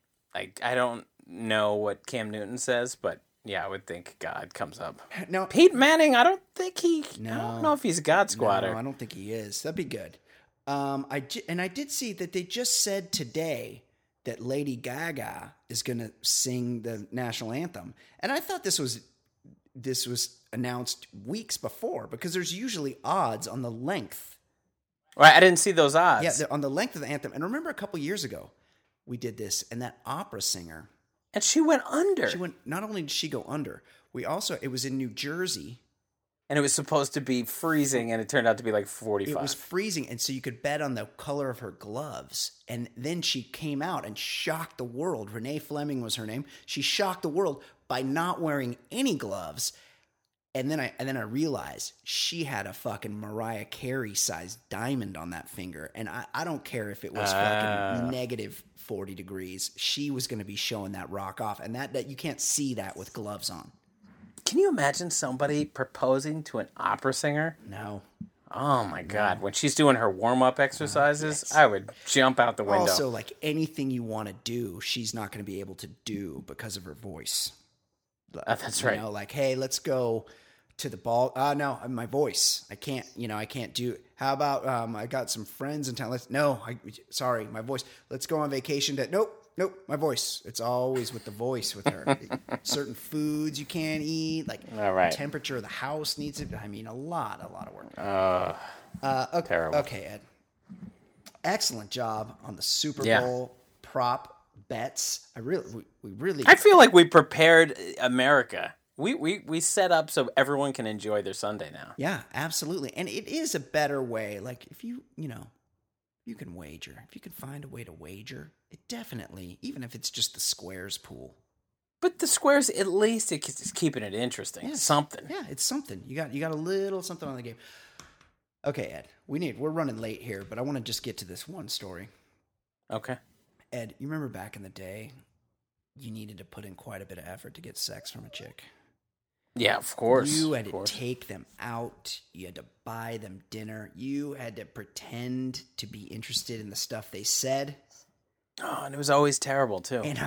don't know what Cam Newton says, but yeah, I would think God comes up. No, Peyton Manning, I don't know if he's a God squatter. No, I don't think he is. That'd be good. I did see that they just said today that Lady Gaga is going to sing the national anthem, and I thought this was announced weeks before, because there's usually odds on the length. Right, I didn't see those odds. Yeah, on the length of the anthem. And remember, a couple years ago, we did this, and that opera singer, and she went under. Not only did she go under, it was in New Jersey. And it was supposed to be freezing, and it turned out to be like 45. It was freezing, and so you could bet on the color of her gloves. And then she came out and shocked the world. Renee Fleming was her name. She shocked the world by not wearing any gloves. And then I realized she had a fucking Mariah Carey sized diamond on that finger. And I don't care if it was fucking negative 40 degrees. She was going to be showing that rock off, and that you can't see that with gloves on. Can you imagine somebody proposing to an opera singer? No. Oh my God. When she's doing her warm-up exercises, I would jump out the window. Also, like, anything you want to do, she's not going to be able to do because of her voice. That's right. You know, like, hey, let's go to the ball. No, my voice. I can't do. How about I got some friends in town. Sorry, my voice. Let's go on vacation to. Nope, my voice. It's always with the voice with her. Certain foods you can't eat, like all right. The temperature of the house needs it. I mean, a lot of work. Okay, terrible. Okay, Ed. Excellent job on the Super Bowl prop bets. I feel like we prepared America. We set up so everyone can enjoy their Sunday now. Yeah, absolutely. And it is a better way. Like, if you can wager, if you can find a way to wager, it definitely, even if it's just the squares pool. But the squares, at least it's keeping it interesting. Yeah, something. Yeah, it's something. You got a little something on the game. Okay, Ed, we're running late here, but I want to just get to this one story. Okay. Ed, you remember back in the day, you needed to put in quite a bit of effort to get sex from a chick. Yeah, of course. You had to take them out. You had to buy them dinner. You had to pretend to be interested in the stuff they said. Oh, and it was always terrible, too. And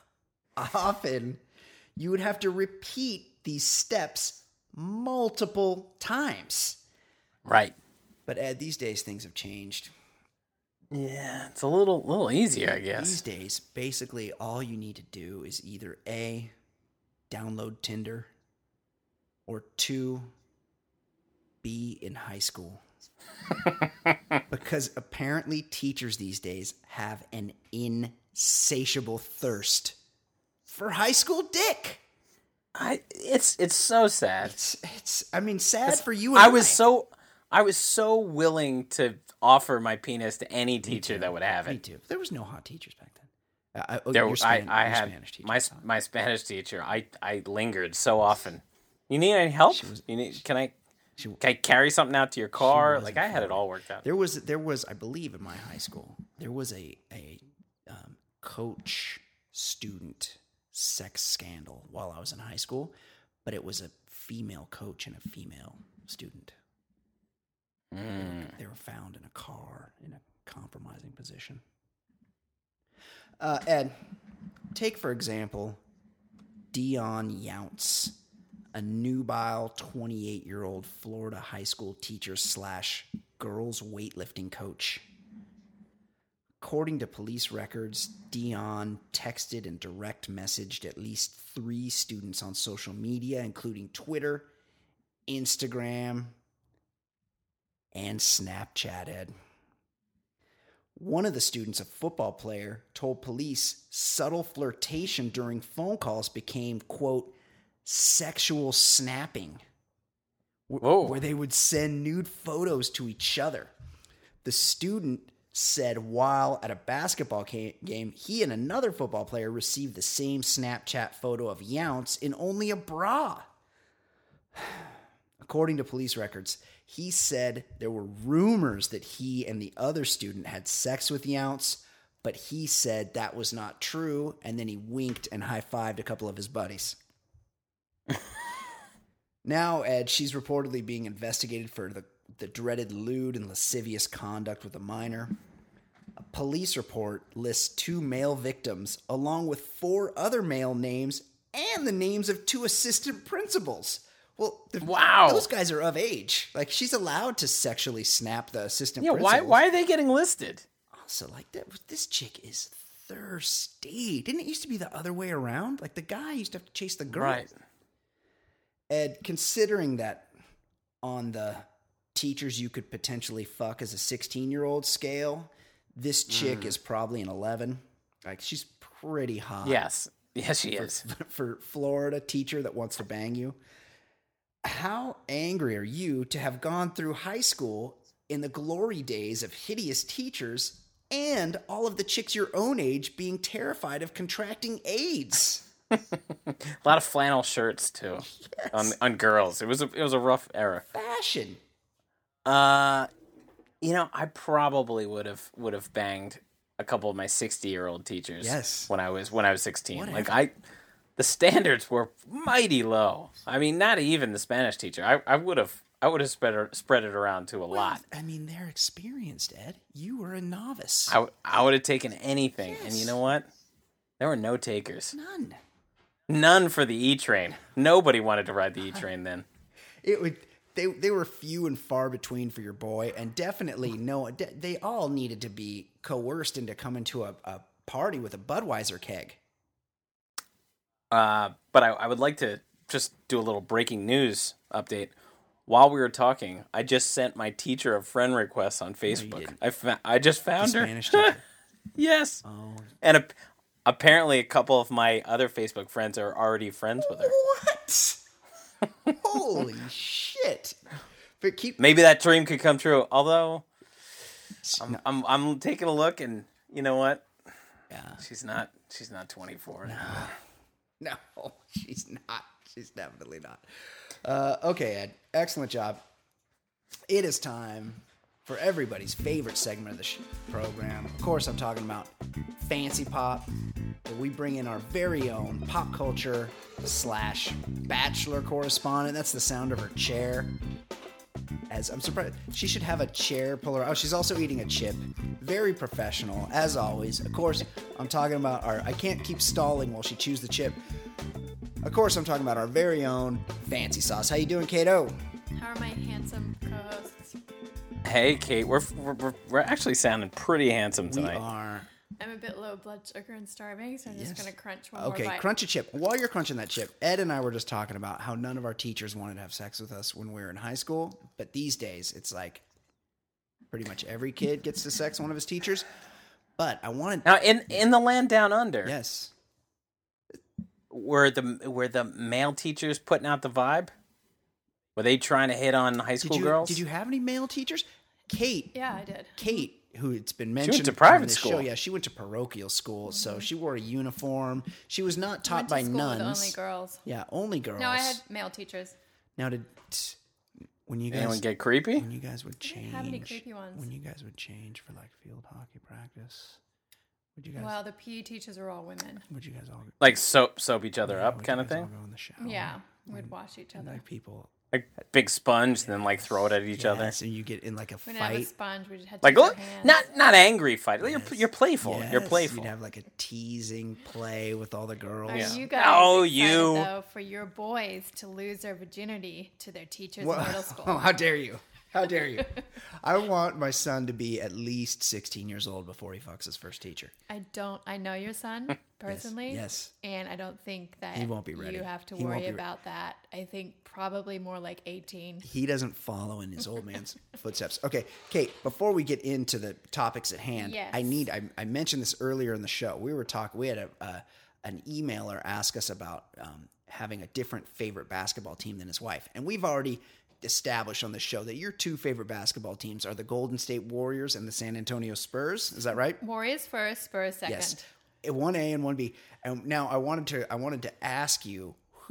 often, you would have to repeat these steps multiple times. Right. But Ed, these days things have changed. Yeah, it's a little easier, I guess. These days, basically all you need to do is either A, download Tinder, or 2, be in high school. Because apparently teachers these days have an insatiable thirst for high school dick. It's so sad. It's sad for you and I. I was so willing to offer my penis to any teacher that would have it. Me too. There was no hot teachers back then. I had Spanish teacher. my Spanish teacher. I lingered so often. You need any help? Can I carry something out to your car? Like, I had it all worked out. There was, I believe, in my high school, there was a coach student sex scandal while I was in high school, but it was a female coach and a female student. They were found in a car in a compromising position. Ed, take for example Dion Younts, a nubile 28-year-old Florida high school teacher / girls weightlifting coach. According to police records, Dion texted and direct messaged at least 3 students on social media, including Twitter, Instagram, and Snapchat, Ed. One of the students, a football player, told police subtle flirtation during phone calls became, quote, sexual snapping, where they would send nude photos to each other. The student said while at a basketball game, he and another football player received the same Snapchat photo of Younts in only a bra. According to police records, he said there were rumors that he and the other student had sex with Younts, but he said that was not true, and then he winked and high-fived a couple of his buddies. Now, Ed, she's reportedly being investigated for the dreaded lewd and lascivious conduct with a minor. A police report lists 2 male victims, along with 4 other male names and the names of 2 assistant principals. Well, wow, those guys are of age. Like, she's allowed to sexually snap the assistant Yeah, principals. why are they getting listed? Also, like, this chick is thirsty. Didn't it used to be the other way around? Like, the guy used to have to chase the girl. Right. Ed, considering that on the teachers you could potentially fuck as a 16-year-old scale, this chick is probably an 11. Like, she's pretty hot. Yes, she is. For Florida teacher that wants to bang you. How angry are you to have gone through high school in the glory days of hideous teachers and all of the chicks your own age being terrified of contracting AIDS? A lot of flannel shirts too, Yes. on girls. It was a rough era. Fashion. I probably would have banged a couple of my 60-year-old teachers. Yes. When I was 16. Whatever. Like, the standards were mighty low. I mean, not even the Spanish teacher. I would have spread it around to a lot. I mean, they're experienced, Ed. You were a novice. I would have taken anything. Yes. And you know what? There were no takers. None. For the E-Train. Nobody wanted to ride the E-Train then. They were few and far between for your boy, and definitely they all needed to be coerced into coming to a party with a Budweiser keg. But I would like to just do a little breaking news update. While we were talking, I just sent my teacher a friend request on Facebook. I just found her. Spanish teacher. Yes. Oh. And apparently a couple of my other Facebook friends are already friends with her. What? Holy shit! But Maybe that dream could come true. Although I'm taking a look, and you know what? Yeah. She's not 24. No, she's not. She's definitely not. Okay, Ed. Excellent job. It is time for everybody's favorite segment of the program. Of course, I'm talking about Fancy Pop, where we bring in our very own pop culture / bachelor correspondent. That's the sound of her chair. As I'm surprised, she should have a chair puller. Oh, she's also eating a chip. Very professional, as always. Of course, I'm talking about I can't keep stalling while she chews the chip. Of course, I'm talking about our very own Fancy Sauce. How you doing, Kato? How are my handsome co-hosts? Hey, Kate, we're actually sounding pretty handsome tonight. We are. I'm a bit low blood sugar and starving, so I'm just Yes. going to crunch one more Okay, bite. crunch a chip. While you're crunching that chip, Ed and I were just talking about how none of our teachers wanted to have sex with us when we were in high school. But these days, it's like pretty much every kid gets to sex one of his teachers. But I wanted... Now, in the land down under, Yes. were the male teachers putting out the vibe? Were they trying to hit on high school girls? Did you have any male teachers? Kate. Yeah, I did. Kate, who it's been mentioned to on private this school. show, yeah, she went to parochial school, so she wore a uniform. She was not taught Went to by school with nuns. only girls. Yeah, only girls. No, I had male teachers. Now, when you Anyone guys get creepy? when you guys would change, have any creepy ones. when you guys would change for like field hockey practice, would you guys? Well, the PE teachers were all women. would you guys all? Like soap each other up would kind you of guys all thing? go in the shower? Yeah, we'd wash each other. Like people. Like big sponge, then like throw it at each other. Yes, and you get in like a We didn't have a fight. sponge. We just had to Like use our hands. not angry fight. You're playful. You're Yes, playful. You'd have like a teasing play with all the girls. Are Yeah. you guys Oh, excited, you. though, for your boys to lose their virginity to their teachers What? in middle school? Oh, how dare you? How dare you? I want my son to be at least 16 years old before he fucks his first teacher. I know your son personally. Yes. And I don't think that He won't be ready. you have to He won't worry be about that. I think probably more like 18. He doesn't follow in his old man's footsteps. Okay, Kate, before we get into the topics at hand, Yes. I mentioned this earlier in the show. We had an emailer ask us about having a different favorite basketball team than his wife. And we've already established on the show that your two favorite basketball teams are the Golden State Warriors and the San Antonio Spurs. Is that right? Warriors first, Spurs second. Yes. 1A and 1B. And now I wanted to ask you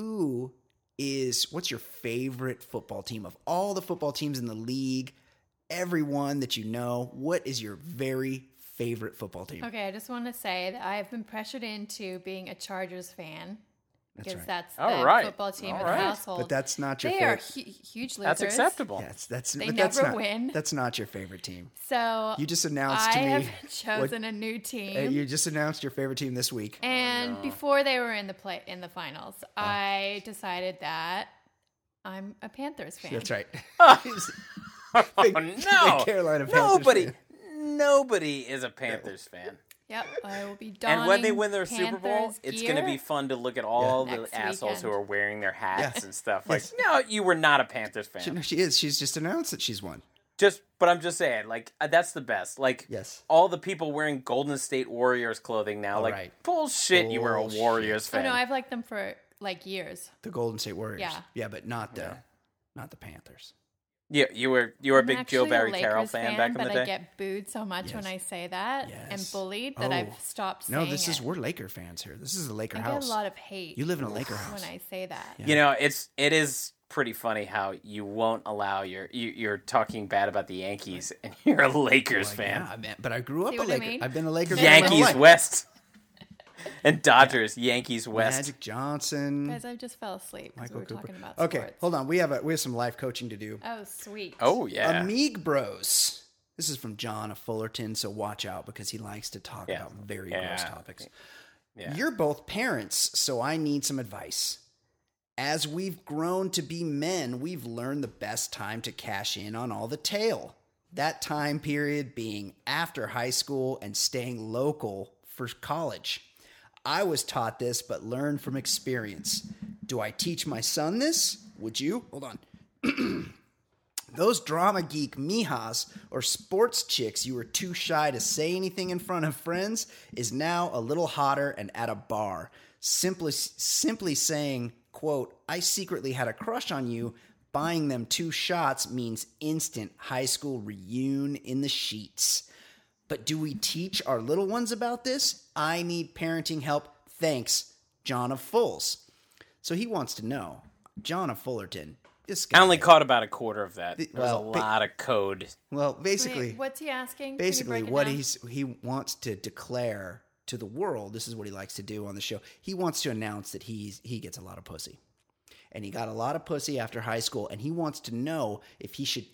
what's your favorite football team of all the football teams in the league, everyone that you know, what is your very favorite football team? Okay, I just want to say that I have been pressured into being a Chargers fan. Because right. that's the All right. football team All of the right. household. But that's not your They favorite. are huge losers. That's acceptable. They but that's never not, win. That's not your favorite team. So You just announced to I me have chosen a new team. You just announced your favorite team this week. And before they were in the finals, I decided that I'm a Panthers fan. That's right. Oh Big no! Carolina Panthers fan. Nobody is a Panthers fan. Yep, I will be donning And when they win their Super Bowl, Panthers it's gear. going to be fun to look at all the Next assholes who weekend. are wearing their hats Yeah. and stuff. Like, Yes. no, you were not a Panthers fan. No, she is. She's just announced that she's won. But I'm just saying, like, that's the best. Like, Yes. all the people wearing Golden State Warriors clothing now, like, right. bullshit. You were a Bullshit. Warriors Oh fan. no, I've liked them for like years. The Golden State Warriors. Yeah. Yeah, but not the Panthers. Yeah, you were a I'm big Joe actually a Barry Carroll Lakers fan back in the but day. I get booed so much when Yes. I say that Yes. and bullied that Oh. I've stopped saying No, we're it. Laker fans here. This is a Laker I house. get a lot of hate. You live in a Laker house. when I say that. Yeah. You know, it is pretty funny how you won't allow you're talking bad about the Yankees and you're a Lakers fan. Yeah, but I grew up See a what I Laker. mean? I've been a Laker fan my whole Yankees life. West and Dodgers. Yankees West. Magic Johnson. Guys, I just fell asleep because we Michael were Cooper. talking about Okay, sports. hold on. We have some life coaching to do. Oh, sweet. Oh yeah. Amig Bros. This is from John of Fullerton, so watch out because he likes to talk Yeah. about very Yeah. gross topics. Yeah. You're both parents, so I need some advice. As we've grown to be men, we've learned the best time to cash in on all the tail. That time period being after high school and staying local for college. I was taught this, but learned from experience. Do I teach my son this? Would you? Hold on. Those drama geek mijas or sports chicks you were too shy to say anything in front of friends is now a little hotter and at a bar. Simply saying, quote, I secretly had a crush on you, buying them 2 shots means instant high school reunion in the sheets. But do we teach our little ones about this? I need parenting help. Thanks, John of Fulls. So he wants to know, John of Fullerton, this guy. I only caught about a quarter of that. There was well, a lot of code. Well, basically, Wait, what's he asking? Can you basically break it what down? he wants to declare to the world, this is what he likes to do on the show. He wants to announce that he gets a lot of pussy. And he got a lot of pussy after high school, and he wants to know if he should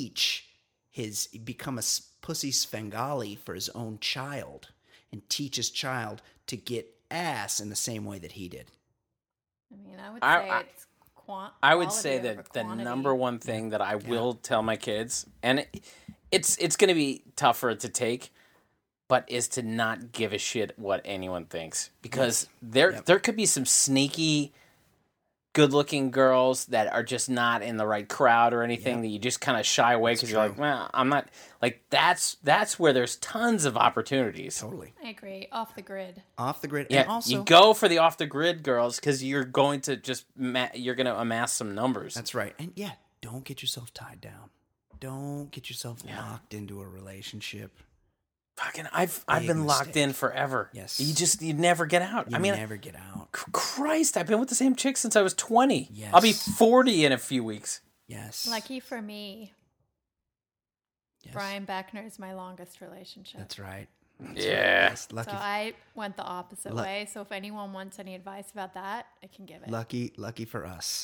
become a pussy Svengali for his own child and teach his child to get ass in the same way that he did. I mean, I would say it's I would say quality over that the quantity. number one thing that I will tell my kids, and it's going to be tougher to take, but is to not give a shit what anyone thinks, because there could be some sneaky good-looking girls that are just not in the right crowd or anything, Yep. that you just kind of shy away because you're true. like, well, I'm not, like, that's where there's tons of opportunities. Totally. I agree. Off the grid. Off the grid. Yeah, And also, you go for the off-the-grid girls because you're going to just you're going to amass some numbers. that's right. And yeah, don't get yourself tied down. Don't get yourself locked into a relationship. Fucking, I've Big been locked mistake. in forever. Yes. You never get out. You I mean, never get out. Christ, I've been with the same chick since I was 20. Yes. I'll be 40 in a few weeks. Yes. Lucky for me, Yes. Brian Beckner is my longest relationship. That's right. Yeah. Yes. Lucky. So I went the opposite Lu- way. So if anyone wants any advice about that, I can give it. Lucky for us.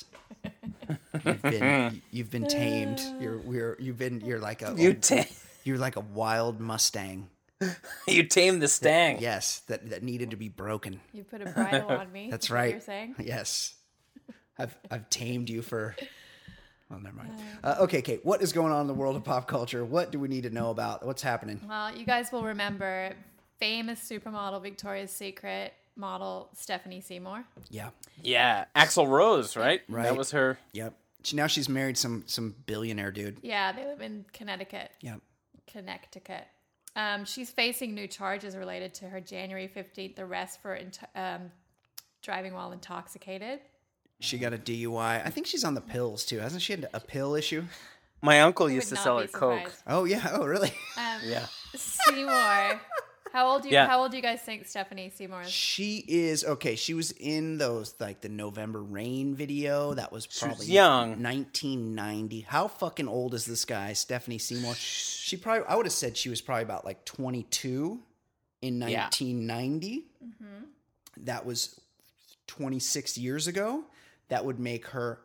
You've been tamed. You're like a you're like a wild Mustang. You tamed the stang. Yes, that needed to be broken. You put a bridle on me. That's is what right. You're saying? Yes, I've tamed you for. Well, never mind. Okay, Kate. What is going on in the world of pop culture? What do we need to know about? What's happening? Well, you guys will remember famous supermodel Victoria's Secret model Stephanie Seymour. Yeah. Yeah, Axl Rose, right? Right. That was her. Yep. Now she's married some billionaire dude. Yeah, they live in Connecticut. Yep. Connecticut. She's facing new charges related to her January 15th arrest for driving while intoxicated. She got a DUI. I think she's on the pills too. Hasn't she had a pill issue? My uncle I used would to not sell be her coke. surprised. Oh yeah. Oh really? Yeah. Seymour. How old do you? Yeah. How old do you guys think Stephanie Seymour is? She is okay. She was in those like the November Rain video. That was probably young. 1990. How fucking old is this guy, Stephanie Seymour? She probably. I would have said she was probably about like 22 in 1990. That was 26 years ago. That would make her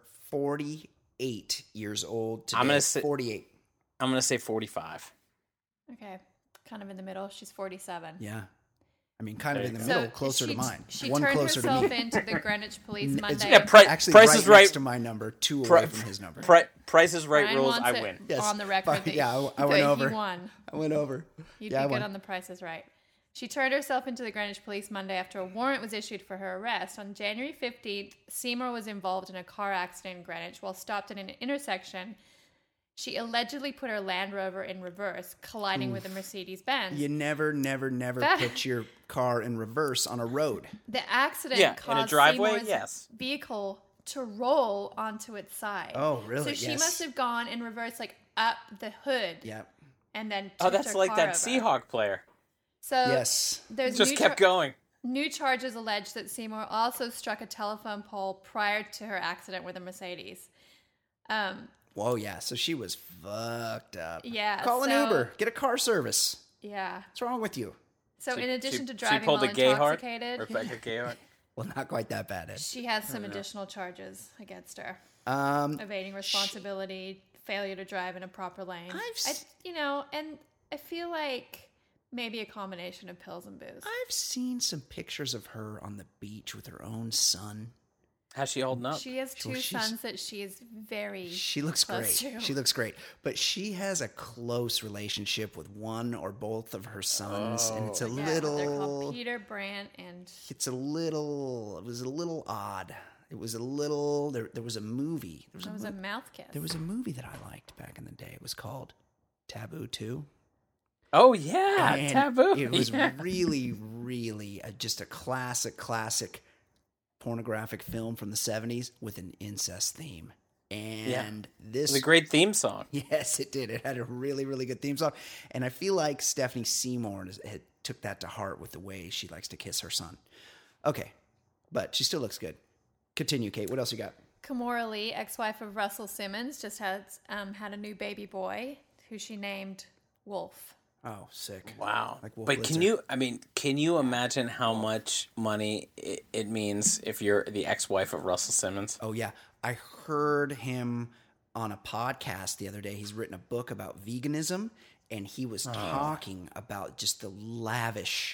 48 years old today. I'm gonna say 48. I'm gonna say 45. Okay, kind of in the middle. She's 47. Yeah. I mean, kind of in the you middle, So closer to she- mine. She One turned closer to herself me. into the Greenwich Police It's- Monday. Yeah, Actually, Price right is Right. next to my number, two away from his number. Price is Right Brian rules. wants I it win. Yes. on the record Fuck, that yeah, I went that over. he won. I went over. You'd Yeah, I be good won. on the Price is Right. She turned herself into the Greenwich Police Monday after a warrant was issued for her arrest. On January 15th, Seymour was involved in a car accident in Greenwich while stopped at an intersection. She allegedly put her Land Rover in reverse, colliding with a Mercedes-Benz. You never That- put your car in reverse on a road. The accident Yeah, in a caused driveway, Seymour's yes. vehicle to roll onto its side. Oh, really? So she Yes. must have gone in reverse, like up the hood, Yeah. and then Oh, tipped that's her like car that over. Seahawk player. So Yes. there's Just new kept going. New charges allege that Seymour also struck a telephone pole prior to her accident with a Mercedes. Whoa, yeah. So she was fucked up. Yeah, Call an so- Uber. Get a car service. Yeah. What's wrong with you? So in addition to she driving pulled while a Gayheart. intoxicated, Rebecca Gayheart. Well, not quite that bad, Ed. she has some additional charges against her: Um, evading responsibility, failure to drive in a proper lane. I've s- And I feel like maybe a combination of pills and booze. I've seen some pictures of her on the beach with her own son. How's she holding up? She has two she's- sons that she is very. She looks great. close to. She looks great. But she has a close relationship with one or both of her sons, and it's a Yeah, they're called little. Peter, Brant, and It's a little. It was a little odd. It was a little. There was a movie. it was a mouth kiss. There was a movie that I liked back in the day. It was called Taboo 2. Oh yeah, And Taboo. It was Yeah. really just a classic pornographic film from the 70s with an incest theme. And It this was a great theme song. Yes, it did. It had a really good theme song. And I feel like Stephanie Seymour had took that to heart with the way she likes to kiss her son. Okay. But she still looks good. Continue, Kate. What else you got? Kimora Lee, ex-wife of Russell Simmons, just had a new baby boy who she named Wolf. Oh, sick. Wow. Like Wolf But Blitzer. can you imagine how much money it means if you're the ex-wife of Russell Simmons? Oh, yeah. I heard him on a podcast the other day. He's written a book about veganism, and he was talking about just the lavish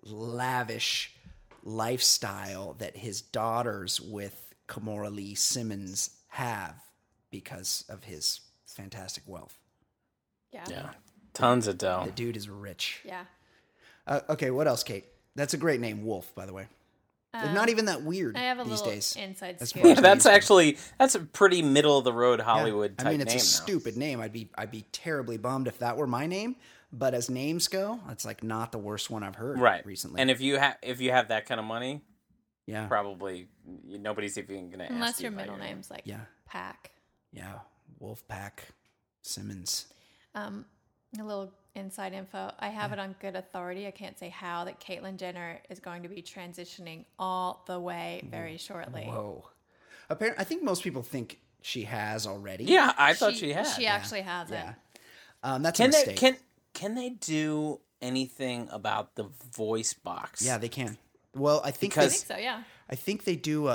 lifestyle that his daughters with Kimora Lee Simmons have because of his fantastic wealth. Yeah. Yeah. Tons of dough. The dude is rich. Yeah. Okay, what else, Kate? That's a great name, Wolf, by the way. They're not even that weird I have a these little days. inside as scoop. far Yeah, as that's names go. actually that's a pretty middle of the road Hollywood type I mean, it's name a now. stupid name. I'd be terribly bummed if that were my name. But as names go, it's like not the worst one I've heard Right. recently. And if you have that kind of money, yeah, probably nobody's even going to ask Unless you your about middle your name. name's like Yeah. Pack. yeah, Wolfpack, Simmons. A little inside info. I have it on good authority. I can't say how that Caitlyn Jenner is going to be transitioning all the way very shortly. Whoa. Apparently, I think most people think she has already. Yeah, I thought she had. She actually has it. Yeah. That's a Can they mistake. can they do anything about the voice box? Yeah, they can. Well, I think I Because- think so, yeah. I think they do.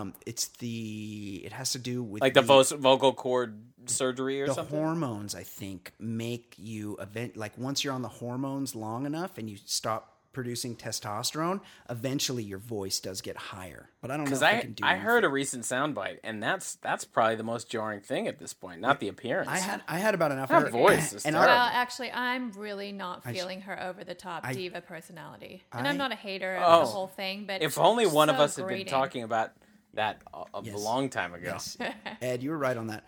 It has to do with like the vocal cord surgery or the something. hormones. I think make you like once you're on the hormones long enough and you stop producing testosterone, eventually your voice does get higher. But I don't know if Because they can do. I heard a anything. recent soundbite, and that's probably the most jarring thing at this point, not the appearance. I had about enough. Her voice is and terrible. Well, actually, I'm really not feeling her over the top diva personality. And I'm not a hater of the whole thing, but If only one of so us had been grating. talking about that a Yes. long time ago. Yes. Ed, you were right on that.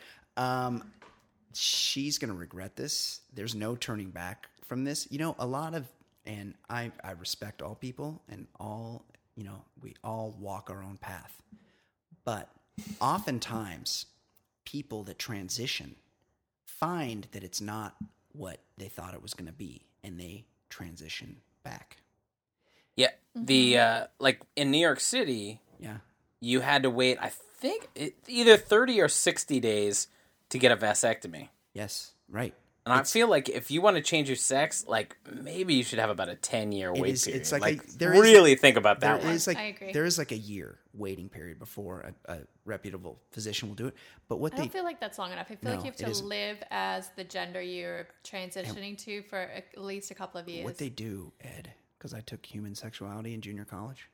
She's going to regret this. There's no turning back from this. You know, a lot of, and I respect all people and all, you know, we all walk our own path. But oftentimes, people that transition find that it's not what they thought it was going to be, and they transition back. Yeah, the like in New York City, Yeah. you had to wait. I think either 30 or 60 days to get a vasectomy. Yes. Right. And I feel like if you want to change your sex, like maybe you should have about a 10-year wait is- period. it's like there is- really think about that There one. is like I agree. there is like a year waiting period before a reputable physician will do it. But what I they don't feel like that's long enough. I feel No, like you have it to isn't. live as the gender you're transitioning to for at least a couple of years. what they do, Ed, because I took human sexuality in junior college.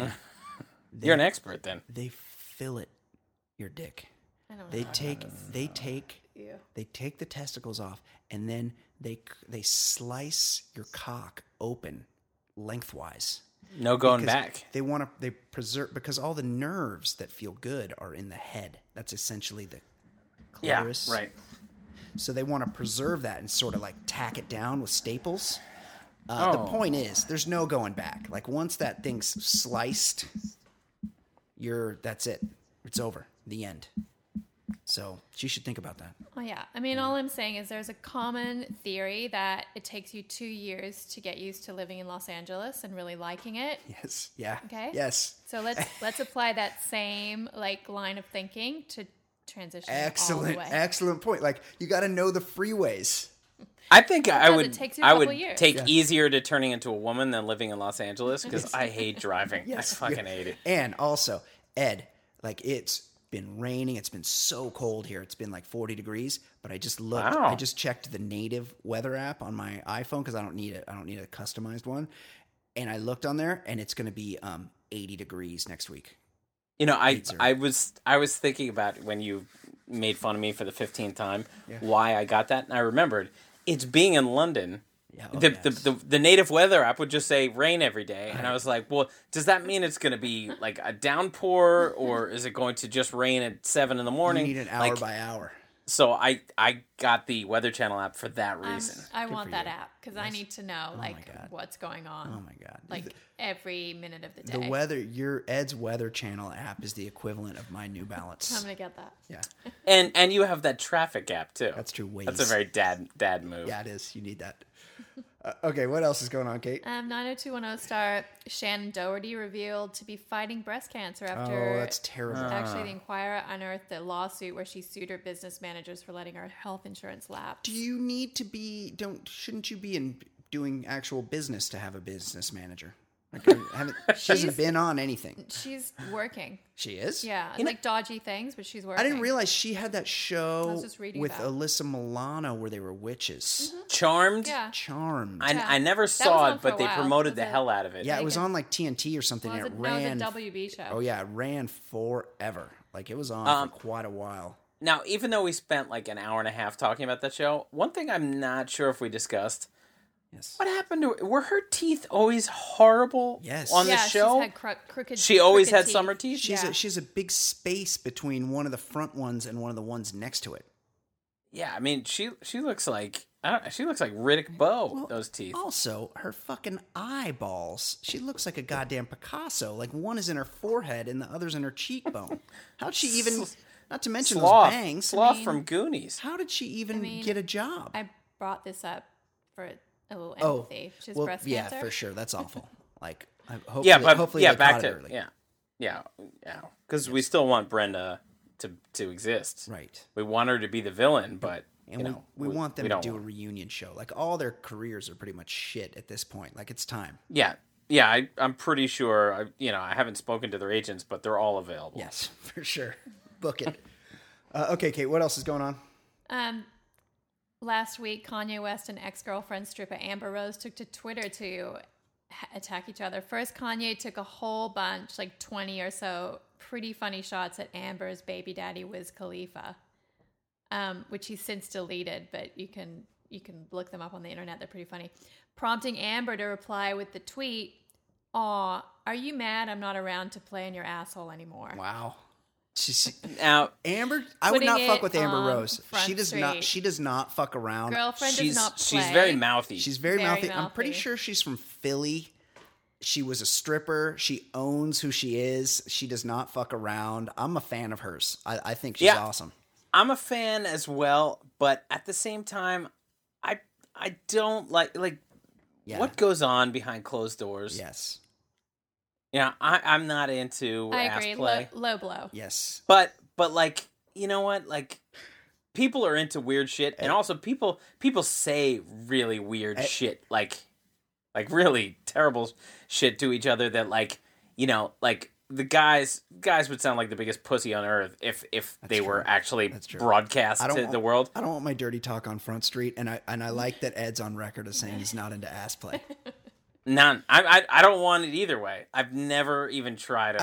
You're an expert then. They fillet your dick. I don't know. They take Ew. they take the testicles off and then they slice your cock open lengthwise. No going Because back. They preserve because all the nerves that feel good are in the head. That's essentially the Yeah, clitoris. right. So they want to preserve that and sort of like tack it down with staples. The Oh. point is, there's no going back. Like once that thing's sliced, that's it. It's over. The end. So she should think about that. Oh, yeah. I mean, all I'm saying is there's a common theory that it takes you 2 years to get used to living in Los Angeles and really liking it. Yes. Yeah. Okay. Yes. So let's apply that same like line of thinking to transition all the Excellent. way. Excellent point. Like you got to know the freeways. I think I does. would It takes you a I couple would years. take Yeah. easier to turning into a woman than living in Los Angeles because I hate driving. Yes. I fucking hate it. And also, Ed, like it's been raining. It's been so cold here. It's been like 40 degrees. But I just looked. Wow. I just checked the native weather app on my iPhone because I don't need it. I don't need a customized one. And I looked on there, and it's going to be 80 degrees next week. You know, I 8-0. I was thinking about when you made fun of me for the 15th time why I got that, and I remembered it's being in London. Yeah, The native weather app would just say rain every day, and I was like, well, does that mean it's going to be like a downpour, or is it going to just rain at 7 in the You morning? need an hour Like, by hour. So I got the Weather Channel app for that I'm- reason. I Good want for that you. app because I need to know my like God. what's going on. Oh my god! Like every minute of the the day. weather, your Ed's Weather Channel app is the equivalent of my New I'm Balance. gonna get that. Yeah, And you have that traffic app too. that's true. Waze. That's a very dad move. yeah, it is. You need that. Okay, what else is going on, Kate? 90210 star Shannon Doherty revealed to be fighting breast cancer after. Oh, that's terrible. Actually, the Inquirer unearthed a lawsuit where she sued her business managers for letting her health insurance lapse. Do you need to be? Shouldn't you be doing actual business to have a business manager? Like, she hasn't been on anything. She's working. She is. Yeah, like dodgy things, but she's working. I didn't realize she had that I show was just reading with about it. Alyssa Milano where they were witches. Charmed. Yeah. Charmed. I never was saw on it, for a but they while. promoted Was the it- hell out of it. Yeah, it Like was a- on like TNT or something. Was and it, it no, ran. it was a WB show. Oh yeah, it ran forever. Like it was on for quite a while. Now, even though we spent like an hour and a half talking about that show, one thing I'm not sure if we discussed Yes. What happened to her? Were her teeth always horrible? Yes. On the Yeah, show, she's had crooked. she always crooked had teeth. summer teeth. She's a big space between one of the front ones and one of the ones next to it. Yeah, I mean, she looks like she looks like Riddick Bowe. Well, those teeth. Also, her fucking eyeballs. She looks like a goddamn Picasso. Like one is in her forehead and the other's in her cheekbone. How'd she even? Not to mention Sloth, those bangs. Sloth from Goonies. How did she even get a job? I brought this up for a little Oh, empathy. She has well, breast yeah, cancer. for sure. That's awful. Like, hopefully, Yeah, but hopefully yeah, they back caught it to early. yeah. Because we still want Brenda to exist. Right. We want her to be the villain, but And we want them to do a reunion show. Like all their careers are pretty much shit at this point. Like it's time. Yeah, I'm pretty sure. I haven't spoken to their agents, but they're all available. Yes, for sure. Book it. Okay, Kate. What else is going on? Last week, Kanye West and ex-girlfriend stripper Amber Rose took to Twitter to attack each other. First, Kanye took a whole bunch, like 20 or so, pretty funny shots at Amber's baby daddy Wiz Khalifa, which he's since deleted, but you can look them up on the internet. They're pretty funny. Prompting Amber to reply with the tweet, "Aw, are you mad I'm not around to play in your asshole anymore?" Wow. Now, Amber, I would Putting not fuck it with Amber on Rose. Front She does Street. not. She does not fuck around. Girlfriend does not play. she's very mouthy. She's very Very mouthy. I'm pretty mouthy. sure she's from Philly. She was a stripper. She owns who she is. She does not fuck around. I'm a fan of hers. I think she's awesome. I'm a fan as well, but at the same time, I don't like Yeah. what goes on behind closed doors. Yes. Yeah, I'm not into I ass agree. play. Low blow. Yes. But like, you know what? Like, people are into weird shit, and also people say really weird shit, like really terrible shit to each other. That like the guys would sound like the biggest pussy on earth if they were actually broadcast to the world. I don't want my dirty talk on Front Street, and I like that Ed's on record as saying he's not into ass play. None. I don't want it either way. I've never even tried.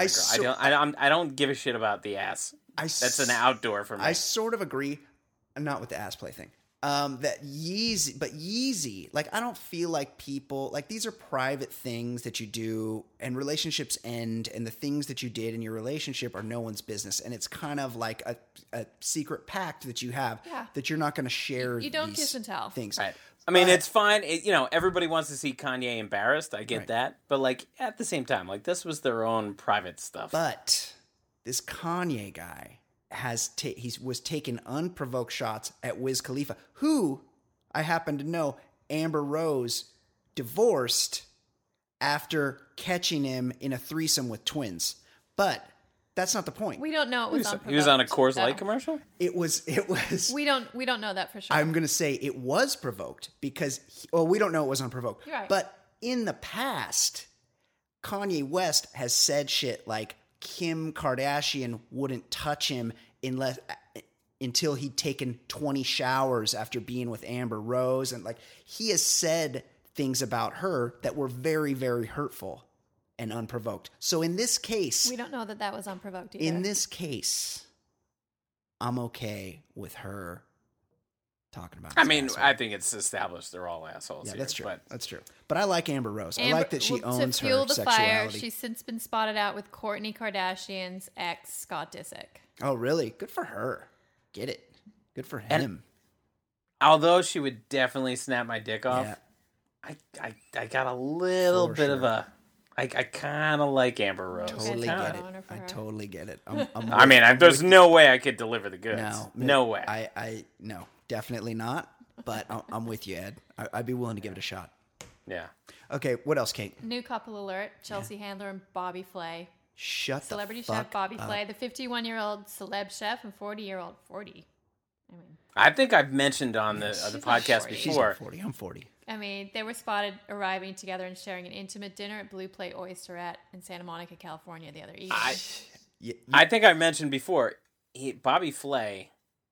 I don't give a shit about the ass. That's an outdoor for me. I sort of agree, not with the ass play thing. That Yeezy, like I don't feel like people like these are private things that you do, and relationships end, and the things that you did in your relationship are no one's business, and it's kind of like a secret pact that you have that you're not going to share. You don't these kiss and tell. things. Right. I mean, it's fine. Everybody wants to see Kanye embarrassed. I get that, but like at the same time, like this was their own private stuff. But this Kanye guy he was taking unprovoked shots at Wiz Khalifa, who I happen to know Amber Rose divorced after catching him in a threesome with twins. But that's not the point. We don't know it was unprovoked. He was on a Coors Light though. commercial. It was. We don't know that for sure. I'm gonna say it was provoked because we don't know it was unprovoked. You're right. But in the past, Kanye West has said shit like Kim Kardashian wouldn't touch him until he'd taken 20 showers after being with Amber Rose, and like he has said things about her that were very, very hurtful and unprovoked. So in this case, we don't know that was unprovoked either. in this case, I'm okay with her talking about. I mean, I think it's established they're all assholes. Yeah, here, that's true. But That's true. But I like Amber Rose. I Amber- like that she well, owns to fuel her the sexuality. fire, she's since been spotted out with Kourtney Kardashian's ex, Scott Disick. Oh, really? Good for her. Get it. Good for him. although she would definitely snap my dick off, Yeah. I got a little For bit of sure. a. I kind of like Amber Rose. Totally Kinda. get it. Honor for I her. totally get it. I mean, there's no way I could deliver the goods. No way. No, definitely not. But I'm with you, Ed. I'd be willing to give it a shot. Yeah. Okay, what else, Kate? New couple alert: Chelsea Handler and Bobby Flay. Shut Celebrity the fuck chef Bobby up. Flay, the 51-year-old celeb chef and 40-year-old 40. I think I've mentioned on the She's not podcast 40. She's before. not 40. I'm 40. I mean, they were spotted arriving together and sharing an intimate dinner at Blue Plate Oysterette in Santa Monica, California the other evening. I think I mentioned before. Bobby Flay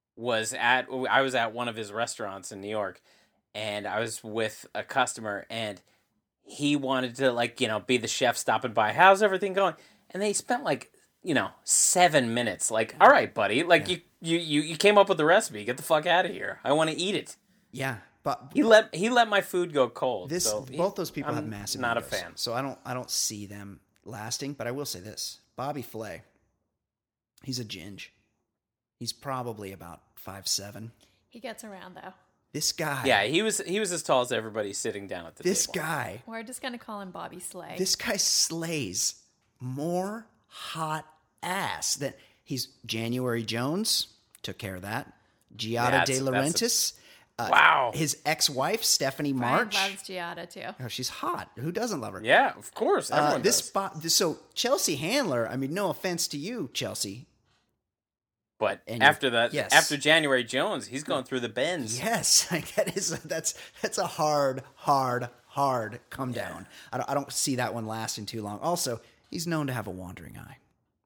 I was at one of his restaurants in New York, and I was with a customer, and he wanted to be the chef stopping by. How's everything going? And they spent 7 minutes. All right, buddy, you came up with the recipe. Get the fuck out of here. I want to eat it. Yeah. but He let my food go cold. both those people have I'm massive not a egos, fan. so I don't see them lasting. But I will say this: Bobby Flay, he's a ginge. He's probably about 5'7". He gets around though. This guy, Yeah, he was as tall as everybody sitting down at the this table. guy, We're just gonna call him Bobby Slay. this guy slays more hot ass than he's. January Jones took care of that. Giada De Laurentiis. Wow. His ex-wife Stephanie Brian March. loves Giada too. Oh, she's hot. Who doesn't love her? Yeah, of course. Everyone does. So Chelsea Handler. I mean, no offense to you, Chelsea. But And after that, yes. after January Jones, he's going through the bends. Yes, like that's a hard come down. I don't see that one lasting too long. Also, he's known to have a wandering eye.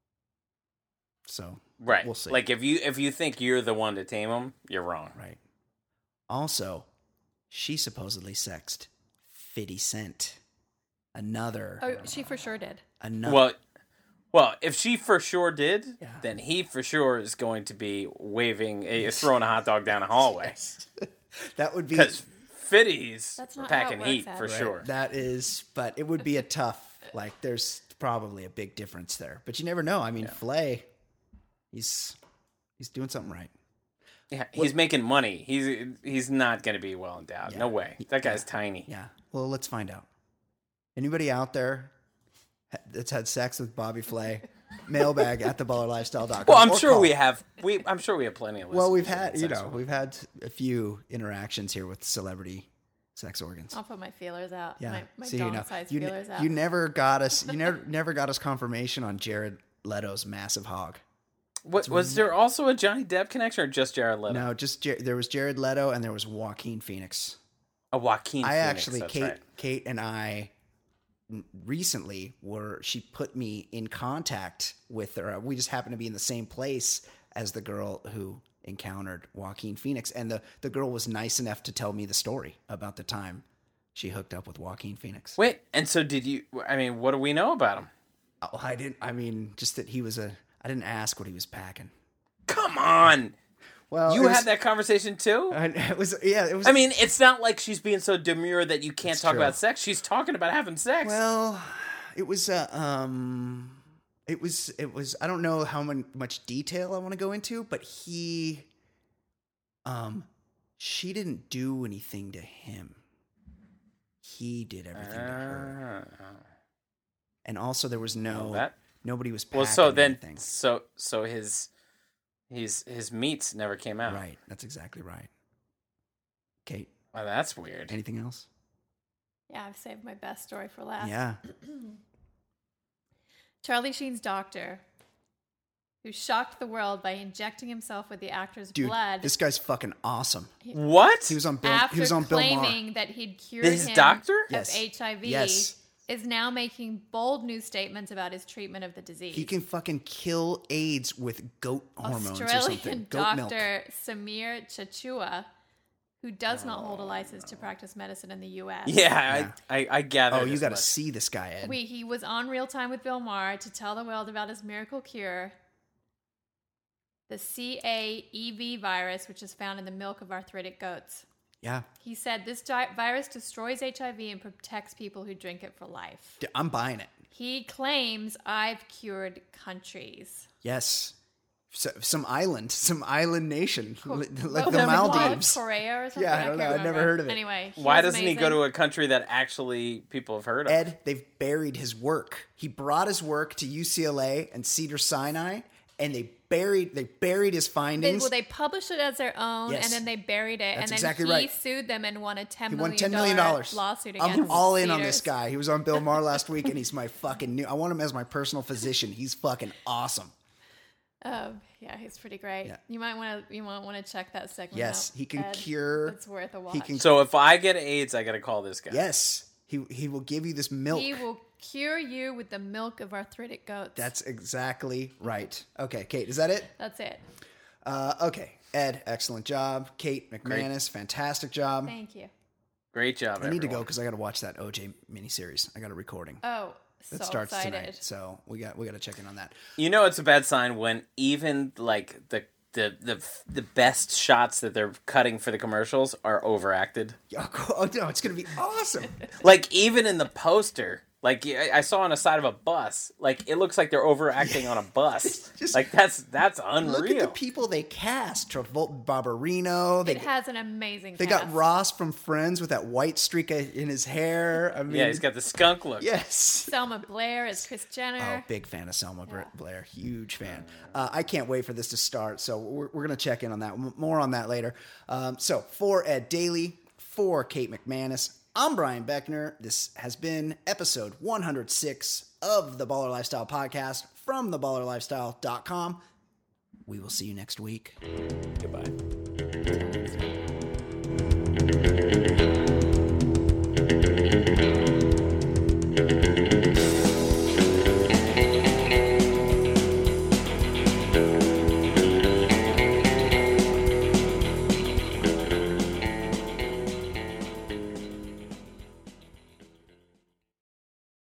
So Right. we'll see. Like if you think you're the one to tame him, you're wrong. Right. Also, she supposedly sexed 50 Cent. Another. Oh, she for sure did. Another. Well, if she for sure did, Yeah. then he for sure is going to be throwing a hot dog down a hallway. That would be. Because Fitty's That's not packing how it heat works, for Adam. sure. That is, but it would be a tough. Like, there's probably a big difference there, but you never know. I mean, Flay, he's doing something right. Yeah, he's making money. He's not going to be well endowed. Yeah. No way. That guy's tiny. Yeah. Well, let's find out. Anybody out there that's had sex with Bobby Flay? Mailbag at theballerlifestyle.com. Well, I'm or sure call. we have. I'm sure we have plenty of. Well, we've listeners had that sex we've had a few interactions here with celebrity sex organs. I'll put my feelers out. Yeah. My See, dong-sized you, feelers out. you never got us. You never got us confirmation on Jared Leto's massive hog. What, was there also a Johnny Depp connection or just Jared Leto? No, just there was Jared Leto and there was Joaquin Phoenix. A Joaquin I Phoenix, actually, that's Kate, right. Kate and I recently she put me in contact with her. We just happened to be in the same place as the girl who encountered Joaquin Phoenix, and the girl was nice enough to tell me the story about the time she hooked up with Joaquin Phoenix. Wait, and so did you? I mean, what do we know about him? Oh, I didn't. I mean, just that he was I didn't ask what he was packing. Come on, Well, you had that conversation too. It was. Yeah, it was. I mean, it's not like she's being so demure that you can't It's talk true. about sex. She's talking about having sex. Well, it was. It was. I don't know how much detail I want to go into, but she didn't do anything to him. He did everything to her, and also there was nobody was packing well, so then, anything. so his meats never came out. Right, that's exactly right. Kate, Well, that's weird. anything else? Yeah, I've saved my best story for last. Yeah, Charlie Sheen's doctor, who shocked the world by injecting himself with the actor's dude, blood this guy's fucking awesome. What? He was on Bill. after He was on Bill Maher. claiming that he'd cured His him doctor? of Yes. HIV, Yes. is now making bold new statements about his treatment of the disease. He can fucking kill AIDS with goat hormones or Australian something. Goat milk. doctor Samir Chachua, who does not hold a license to practice medicine in the U.S. Yeah, I gather. Oh, you got to see this guy, Ed. He was on Real Time with Bill Maher to tell the world about his miracle cure, the CAEV virus, which is found in the milk of arthritic goats. Yeah, He said this virus destroys HIV and protects people who drink it for life. I'm buying it. He claims, I've cured countries. Yes. So, some island nation, like the What was it called? Maldives. Korea or something? Yeah, I don't can't know. I'd never remember. heard of it. Anyway, he Why was doesn't he go amazing. to a country that actually people have heard of? Ed, they've buried his work. He brought his work to UCLA and Cedar Sinai, and they buried his findings. They published it as their own, Yes. and then they buried it, That's and then exactly he right. sued them and won a $10 He million, won $10 million. lawsuit against I'm all in on Cedars. this guy. He was on Bill Maher last week, and he's my fucking new. I want him as my personal physician. He's fucking awesome. Yeah, he's pretty great. Yeah. You might want to check that segment Yes, out. he can Ed. cure- It's worth a watch. he can- So if I get AIDS, I got to call this guy. Yes, he will give you this milk. He will cure you with the milk of arthritic goats. That's exactly right. Okay, Kate, is that it? That's it. Okay, Ed, excellent job. Kate McManus, fantastic job. Thank you. Great job. I need to go everyone. because I got to watch that OJ miniseries. I got a recording Oh, so that starts excited. tonight, so we got to check in on that. You know it's a bad sign when even like the the best shots that they're cutting for the commercials are overacted. Oh no, it's gonna be awesome. Like even in the poster, like I saw on the side of a bus, like it looks like they're overacting on a bus. Like that's unreal. Look at the people they cast: Travolta, Barbarino. It has an amazing. They cast. got Ross from Friends with that white streak in his hair. I mean, yeah, he's got the skunk look. Yes. Selma Blair as Kris Jenner. Oh, big fan of Selma Blair. Huge fan. I can't wait for this to start. So we're going to check in on that. More on that later. So for Ed Daly, for Kate McManus, I'm Brian Beckner. This has been episode 106 of the Baller Lifestyle Podcast from theballerlifestyle.com. We will see you next week. Goodbye.